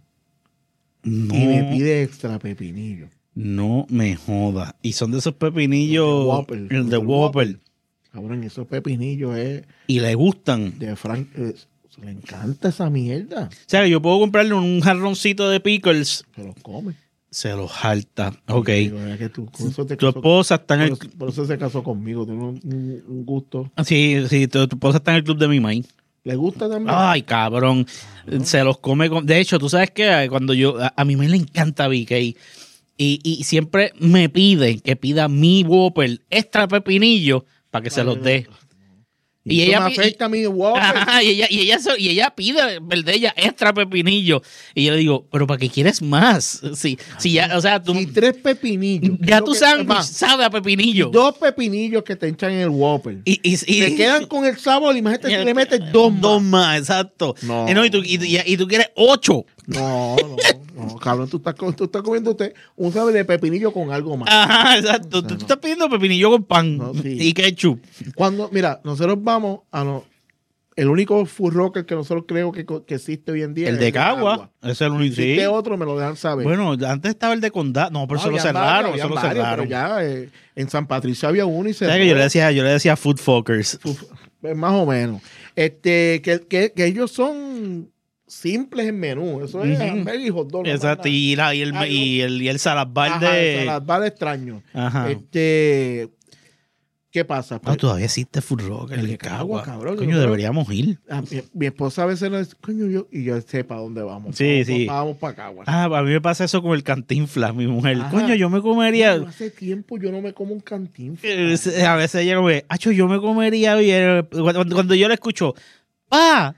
Speaker 2: No,
Speaker 1: Y me pide extra pepinillo.
Speaker 2: no me joda. Y son de esos pepinillos.
Speaker 1: El de Whopper.
Speaker 2: El de
Speaker 1: El de
Speaker 2: Whopper.
Speaker 1: Cabrón, esos pepinillos es
Speaker 2: Y le gustan.
Speaker 1: de Frank. eh, le encanta esa mierda.
Speaker 2: O sea, yo puedo comprarle un jarroncito de pickles.
Speaker 1: Se los come.
Speaker 2: Se los jalta. Ok.
Speaker 1: Digo, es que tú- por eso te
Speaker 2: Tu
Speaker 1: casó-
Speaker 2: esposa está en
Speaker 1: por
Speaker 2: el.
Speaker 1: eso- por eso se casó conmigo. Tiene un, un- un gusto.
Speaker 2: Sí, sí, tu, tu esposa está en el club de mi maíz.
Speaker 1: ¿Le gusta también?
Speaker 2: Ay, cabrón. Se los come con. De hecho, tú sabes que cuando yo. A, a mi mamá le encanta B K. Y, y siempre me pide que pida mi Whopper extra pepinillo para que se los dé.
Speaker 1: Y,
Speaker 2: y
Speaker 1: eso
Speaker 2: ella
Speaker 1: me
Speaker 2: pi-
Speaker 1: afecta a mi Whopper.
Speaker 2: Ajá, y ella, y ella, so- y ella pide el de ella extra pepinillo. Y yo le digo, ¿pero para qué quieres más? Sí, sí, ya, o sea, tú.
Speaker 1: Y tres pepinillos.
Speaker 2: Ya
Speaker 1: Lo
Speaker 2: tu
Speaker 1: que-
Speaker 2: sándwich
Speaker 1: más,
Speaker 2: sabe a pepinillo.
Speaker 1: Dos pepinillos que te echan en el Whopper.
Speaker 2: Y, y, y-
Speaker 1: Te quedan con el sabor. Imagínate si le metes dos más.
Speaker 2: Dos más, exacto.
Speaker 1: No.
Speaker 2: Y, no, y, tú, y, y- y tú quieres ocho.
Speaker 1: No, no, no, cabrón, tú estás, co- tú estás comiendo usted un sabe de pepinillo con algo más.
Speaker 2: Ajá, exacto.
Speaker 1: O sea,
Speaker 2: tú,
Speaker 1: no.
Speaker 2: tú estás pidiendo pepinillo con pan
Speaker 1: No, sí.
Speaker 2: y ketchup.
Speaker 1: Cuando, mira, nosotros vamos a no, el único food rocker que nosotros creo que, co- que existe hoy en día
Speaker 2: El
Speaker 1: es
Speaker 2: de Cagua. Ese es el único.
Speaker 1: Si
Speaker 2: Sí.
Speaker 1: existe otro, me lo dejan saber.
Speaker 2: Bueno, antes estaba el de Condado. No, pero
Speaker 1: No,
Speaker 2: eso lo
Speaker 1: habían
Speaker 2: cerraron.
Speaker 1: varios,
Speaker 2: Eso lo
Speaker 1: habían varios,
Speaker 2: cerraron.
Speaker 1: pero ya eh, en San Patricio había uno y se
Speaker 2: ¿Sabes que yo le decía, yo le decía food fuckers?
Speaker 1: más o menos. Este, que, que, que ellos son simples en menú. Eso es
Speaker 2: Ujú.
Speaker 1: hamburger y hot dog. no más
Speaker 2: Exacto.
Speaker 1: nada.
Speaker 2: Y, la- y el,
Speaker 1: Ah, yo-
Speaker 2: y el, y el salad bar
Speaker 1: Ajá,
Speaker 2: de.
Speaker 1: salad bar extraño.
Speaker 2: Ajá.
Speaker 1: Este, ¿qué pasa?
Speaker 2: No,
Speaker 1: Pues,
Speaker 2: todavía existe Food Rock, el
Speaker 1: El
Speaker 2: de
Speaker 1: de Cagua,
Speaker 2: Cagua.
Speaker 1: cabrón,
Speaker 2: Coño,
Speaker 1: yo-
Speaker 2: deberíamos ir.
Speaker 1: a mi, mi esposa a veces le dice, coño, yo, y yo sé para dónde vamos.
Speaker 2: Sí,
Speaker 1: vamos,
Speaker 2: sí.
Speaker 1: Vamos para Cagua.
Speaker 2: Ah, a mí me pasa eso con el Cantinflas, mi mujer.
Speaker 1: Ajá.
Speaker 2: Coño, yo me comería.
Speaker 1: Pero hace tiempo yo no me como un cantín.
Speaker 2: Eh, A veces ella como, acho, yo me comería. Oye, cuando, cuando yo le escucho, pa,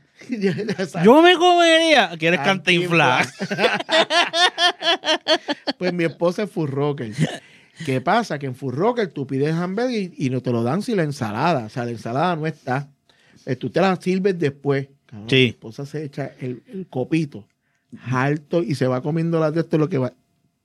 Speaker 2: yo me comería. ¿Quieres Cantinflas?
Speaker 1: Pues mi esposa es full rocker. ¿Qué pasa? Que en full rocker tú pides hamburger y, y no te lo dan si la ensalada. O sea, la ensalada no está. Eh, tú te la sirves después. Cabrón,
Speaker 2: Sí.
Speaker 1: Mi esposa se echa el, el copito alto y se va comiendo las de esto lo que va.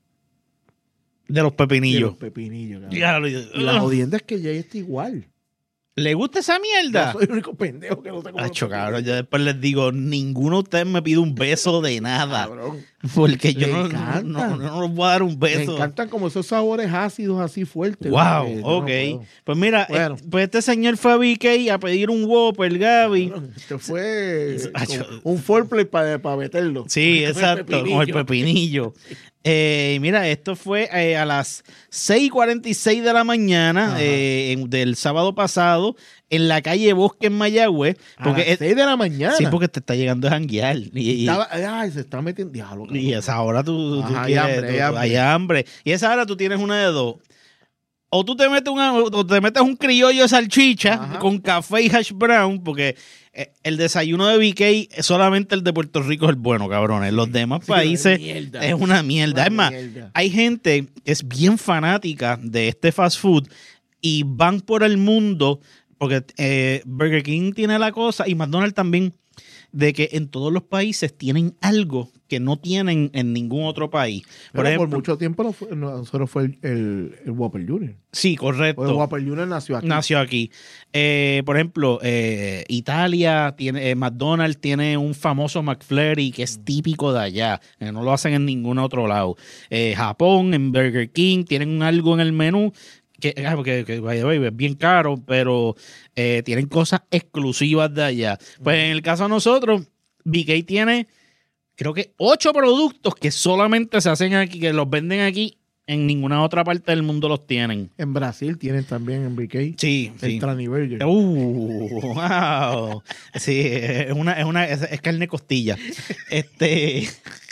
Speaker 2: De los
Speaker 1: De
Speaker 2: pepinillos.
Speaker 1: los pepinillos. cabrón.
Speaker 2: Ya lo-
Speaker 1: Y la jodienda es que ya está igual.
Speaker 2: ¿Le gusta esa mierda?
Speaker 1: Yo soy el único pendejo que no sé cómo.
Speaker 2: Acho, cabrón, yo después les digo, ninguno de ustedes me pide un beso de nada.
Speaker 1: Cabrón.
Speaker 2: Porque yo
Speaker 1: Le
Speaker 2: no,
Speaker 1: encanta.
Speaker 2: no, no, no les voy a dar un
Speaker 1: Me
Speaker 2: beso.
Speaker 1: encantan como esos sabores ácidos así fuertes.
Speaker 2: Wow,
Speaker 1: Eh, yo no
Speaker 2: ok.
Speaker 1: puedo.
Speaker 2: Pues mira,
Speaker 1: Bueno.
Speaker 2: eh, pues este señor fue a B K a pedir un Whopper, Gaby.
Speaker 1: Cabrón, esto fue
Speaker 2: Ah,
Speaker 1: como
Speaker 2: yo-
Speaker 1: un foreplay para meterlo.
Speaker 2: Sí,
Speaker 1: Con el
Speaker 2: exacto, con el
Speaker 1: pepinillo.
Speaker 2: pepinillo. Eh, mira, esto fue eh, a las seis y cuarenta y seis de la mañana
Speaker 1: Ajá.
Speaker 2: eh, en- del sábado pasado en la calle Bosque en Mayagüez.
Speaker 1: A
Speaker 2: Porque
Speaker 1: las
Speaker 2: es-
Speaker 1: seis de la mañana.
Speaker 2: sí, porque te está llegando a janguear. Y, y-
Speaker 1: Estaba- ay, se está metiendo diablo. cabrón.
Speaker 2: y a esa hora tú, tú
Speaker 1: Ajá, hay
Speaker 2: quieres-
Speaker 1: hambre,
Speaker 2: tú-
Speaker 1: hay hambre.
Speaker 2: hay hambre. Y a esa hora tú tienes una de dos. O tú te metes, una, o te metes un criollo de salchicha
Speaker 1: Ajá.
Speaker 2: con café y hash brown, porque eh, el desayuno de B K, solamente el de Puerto Rico es el bueno, cabrones. Los demás
Speaker 1: Sí,
Speaker 2: países
Speaker 1: es mierda.
Speaker 2: es una mierda.
Speaker 1: Una
Speaker 2: es más,
Speaker 1: mierda.
Speaker 2: hay gente que es bien fanática de este fast food y van por el mundo, porque eh, Burger King tiene la cosa y McDonald's también, de que en todos los países tienen algo que no tienen en ningún otro país. Por
Speaker 1: Pero
Speaker 2: ejemplo,
Speaker 1: por mucho tiempo no fue, no, nosotros fue el, el, el Whopper Junior.
Speaker 2: sí,
Speaker 1: O el
Speaker 2: correcto.
Speaker 1: Whopper Junior nació aquí.
Speaker 2: Nació aquí. Eh, por ejemplo, eh, Italia, tiene, eh, McDonald's tiene un famoso McFlurry que es típico de allá. Eh, no lo hacen en ningún otro lado. Eh, Japón, en Burger King, tienen un algo en el menú que, ah, porque, que, by the way, es bien caro, pero eh, tienen cosas exclusivas de allá. Pues en el caso de nosotros, B K tiene, creo que ocho productos que solamente se hacen aquí, que los venden aquí. En ninguna otra parte del mundo los tienen.
Speaker 1: En Brasil tienen también en B K.
Speaker 2: Sí,
Speaker 1: El
Speaker 2: sí.
Speaker 1: Trani Burger.
Speaker 2: Uh, wow. Sí, es una, es una, es, es carne costilla. Este.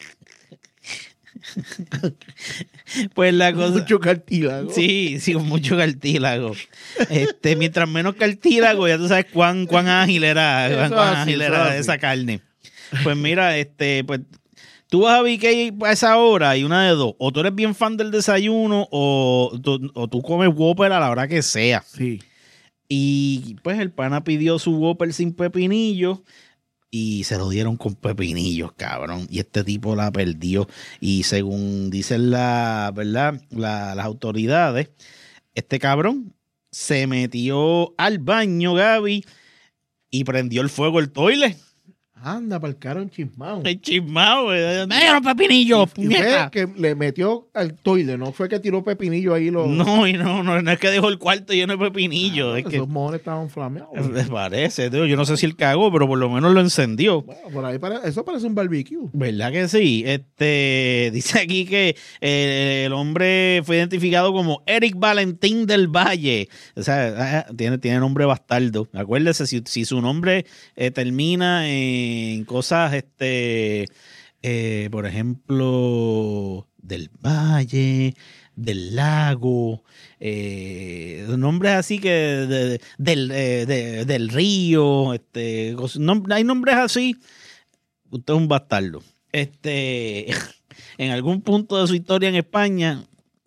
Speaker 2: Pues la cosa.
Speaker 1: Mucho cartílago.
Speaker 2: Sí, sí, con mucho cartílago. Este, mientras menos cartílago, ya tú sabes cuán, cuán ágil era, cuán,
Speaker 1: Eso
Speaker 2: cuán
Speaker 1: así,
Speaker 2: ágil
Speaker 1: eso
Speaker 2: era
Speaker 1: así.
Speaker 2: esa carne. Pues mira, este, pues tú vas a B K a esa hora y una de dos. O tú eres bien fan del desayuno o tú, o tú comes Whopper a la hora que sea.
Speaker 1: Sí.
Speaker 2: Y pues el pana pidió su Whopper sin pepinillo. y se lo dieron con pepinillos, cabrón. Y este tipo la perdió. Y según dicen la, ¿verdad? La, las autoridades, este cabrón se metió al baño, Gaby, y prendió el fuego el toilet.
Speaker 1: Anda, para el caro chismado.
Speaker 2: El chismado, eh. ¡Me dieron pepinillos,
Speaker 1: Y fue
Speaker 2: puñeta!
Speaker 1: que le metió al toile, no fue que tiró pepinillo ahí. Los...
Speaker 2: No, y no, no, no es que dejó el cuarto lleno de pepinillos.
Speaker 1: Ah,
Speaker 2: es que
Speaker 1: esos mojones estaban flameados.
Speaker 2: me parece, tío. Yo no sé si él cagó, pero por lo menos lo encendió.
Speaker 1: Bueno, por ahí pare- eso parece un barbecue.
Speaker 2: ¿Verdad que sí? Este dice aquí que eh, el hombre fue identificado como Eric Valentín del Valle. O sea, ah, tiene, tiene nombre bastardo. Acuérdese, si, si su nombre eh, termina en cosas, este, eh, por ejemplo, del Valle, del Lago, eh, nombres así que de, de, del, eh, de, del río, este, nom- hay nombres así. Usted es un bastardo. Este, en algún punto de su historia en España,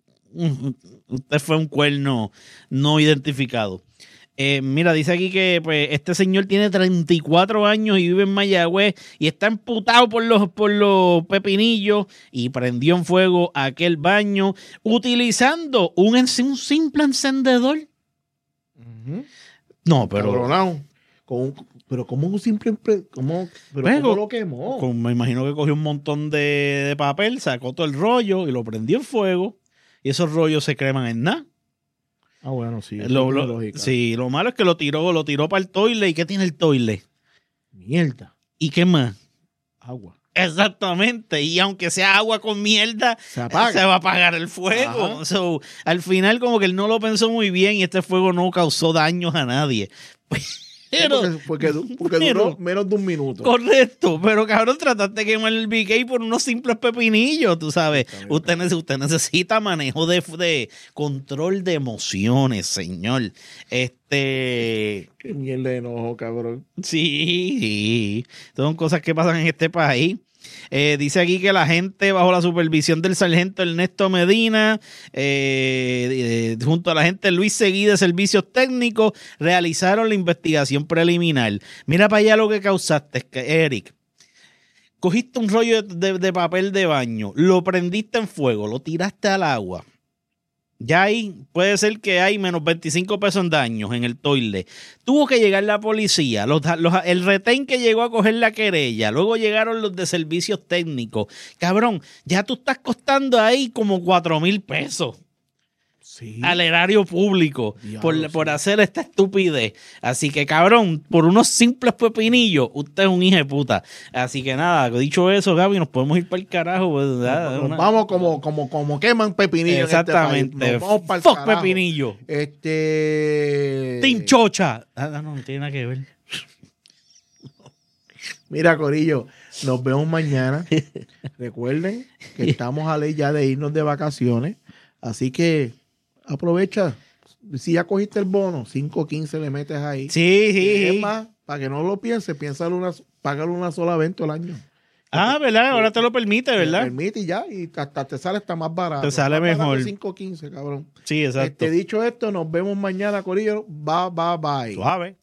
Speaker 2: usted fue un cuerno no identificado. Eh, mira, dice aquí que pues, este señor tiene treinta y cuatro años y vive en Mayagüez y está emputado por los, por los pepinillos y prendió en fuego aquel baño utilizando un, en- un simple encendedor.
Speaker 1: Uh-huh.
Speaker 2: No, pero...
Speaker 1: Cabronao. Con un- pero como un simple... empre- Como, pero
Speaker 2: Pues,
Speaker 1: ¿cómo lo quemó?
Speaker 2: Con- me imagino que cogió un montón de, de papel, sacó todo el rollo y lo prendió en fuego. Y esos rollos se creman en nada.
Speaker 1: Ah, bueno, sí. eso
Speaker 2: Lo,
Speaker 1: tiene
Speaker 2: lo-
Speaker 1: lógica.
Speaker 2: sí, lo malo es que lo tiró, lo tiró para el toilet. ¿Y qué tiene el toilet?
Speaker 1: Mierda.
Speaker 2: ¿Y qué más?
Speaker 1: Agua.
Speaker 2: Exactamente. Y aunque sea agua con mierda,
Speaker 1: Se apaga.
Speaker 2: se va a apagar el fuego.
Speaker 1: Ajá.
Speaker 2: So, al final, como que él no lo pensó muy bien y este fuego no causó daños a nadie. Pero,
Speaker 1: porque porque, du- porque
Speaker 2: pero-
Speaker 1: duró menos de un minuto.
Speaker 2: correcto, pero cabrón, trataste de quemar el B K por unos simples pepinillos, tú sabes. Usted, nece- usted necesita manejo de, de control de emociones, señor. Este,
Speaker 1: Qué mierda de enojo, cabrón.
Speaker 2: sí, sí. Son cosas que pasan en este país. Eh, dice aquí que la gente, bajo la supervisión del sargento Ernesto Medina, eh, eh, junto a la gente Luis Seguí de Servicios Técnicos, realizaron la investigación preliminar. Mira para allá lo que causaste, Eric. Cogiste un rollo de, de- de papel de baño, lo prendiste en fuego, lo tiraste al agua. Ya ahí puede ser que hay menos veinticinco pesos en daños en el toilet. Tuvo que llegar la policía, los, los, el retén que llegó a coger la querella, luego llegaron los de servicios técnicos. Cabrón, ya tú estás costando ahí como cuatro mil pesos
Speaker 1: Sí.
Speaker 2: al erario público
Speaker 1: Diablo,
Speaker 2: por,
Speaker 1: sí.
Speaker 2: por hacer esta estupidez. Así que, cabrón, por unos simples pepinillos, usted es un hijo de puta. Así que nada, dicho eso, Gaby, nos podemos ir para el carajo. Pues, ¿verdad?
Speaker 1: Nos
Speaker 2: Una-
Speaker 1: vamos como, como, como queman pepinillos.
Speaker 2: Exactamente.
Speaker 1: En este país. Nos vamos pa'l
Speaker 2: Fuck
Speaker 1: carajo.
Speaker 2: pepinillo.
Speaker 1: Este.
Speaker 2: Team Chocha. Ah, no, no tiene nada que ver.
Speaker 1: Mira, Corillo, nos vemos mañana. Recuerden que estamos a ley ya de irnos de vacaciones. Así que aprovecha. Si ya cogiste el bono, cinco quince le metes ahí.
Speaker 2: Sí, sí,
Speaker 1: Es
Speaker 2: sí.
Speaker 1: más, para que no lo pienses, piénsalo una, págalo una sola vez todo el año.
Speaker 2: Ah, ¿verdad? Ahora te lo permite,
Speaker 1: Te
Speaker 2: ¿verdad?
Speaker 1: permite y ya, y hasta te sale hasta más barato.
Speaker 2: Te sale
Speaker 1: Más barato
Speaker 2: mejor.
Speaker 1: cinco quince, cabrón.
Speaker 2: Sí, exacto.
Speaker 1: Este, dicho esto, nos vemos mañana, Corillo. Bye, bye, bye.
Speaker 2: Suave.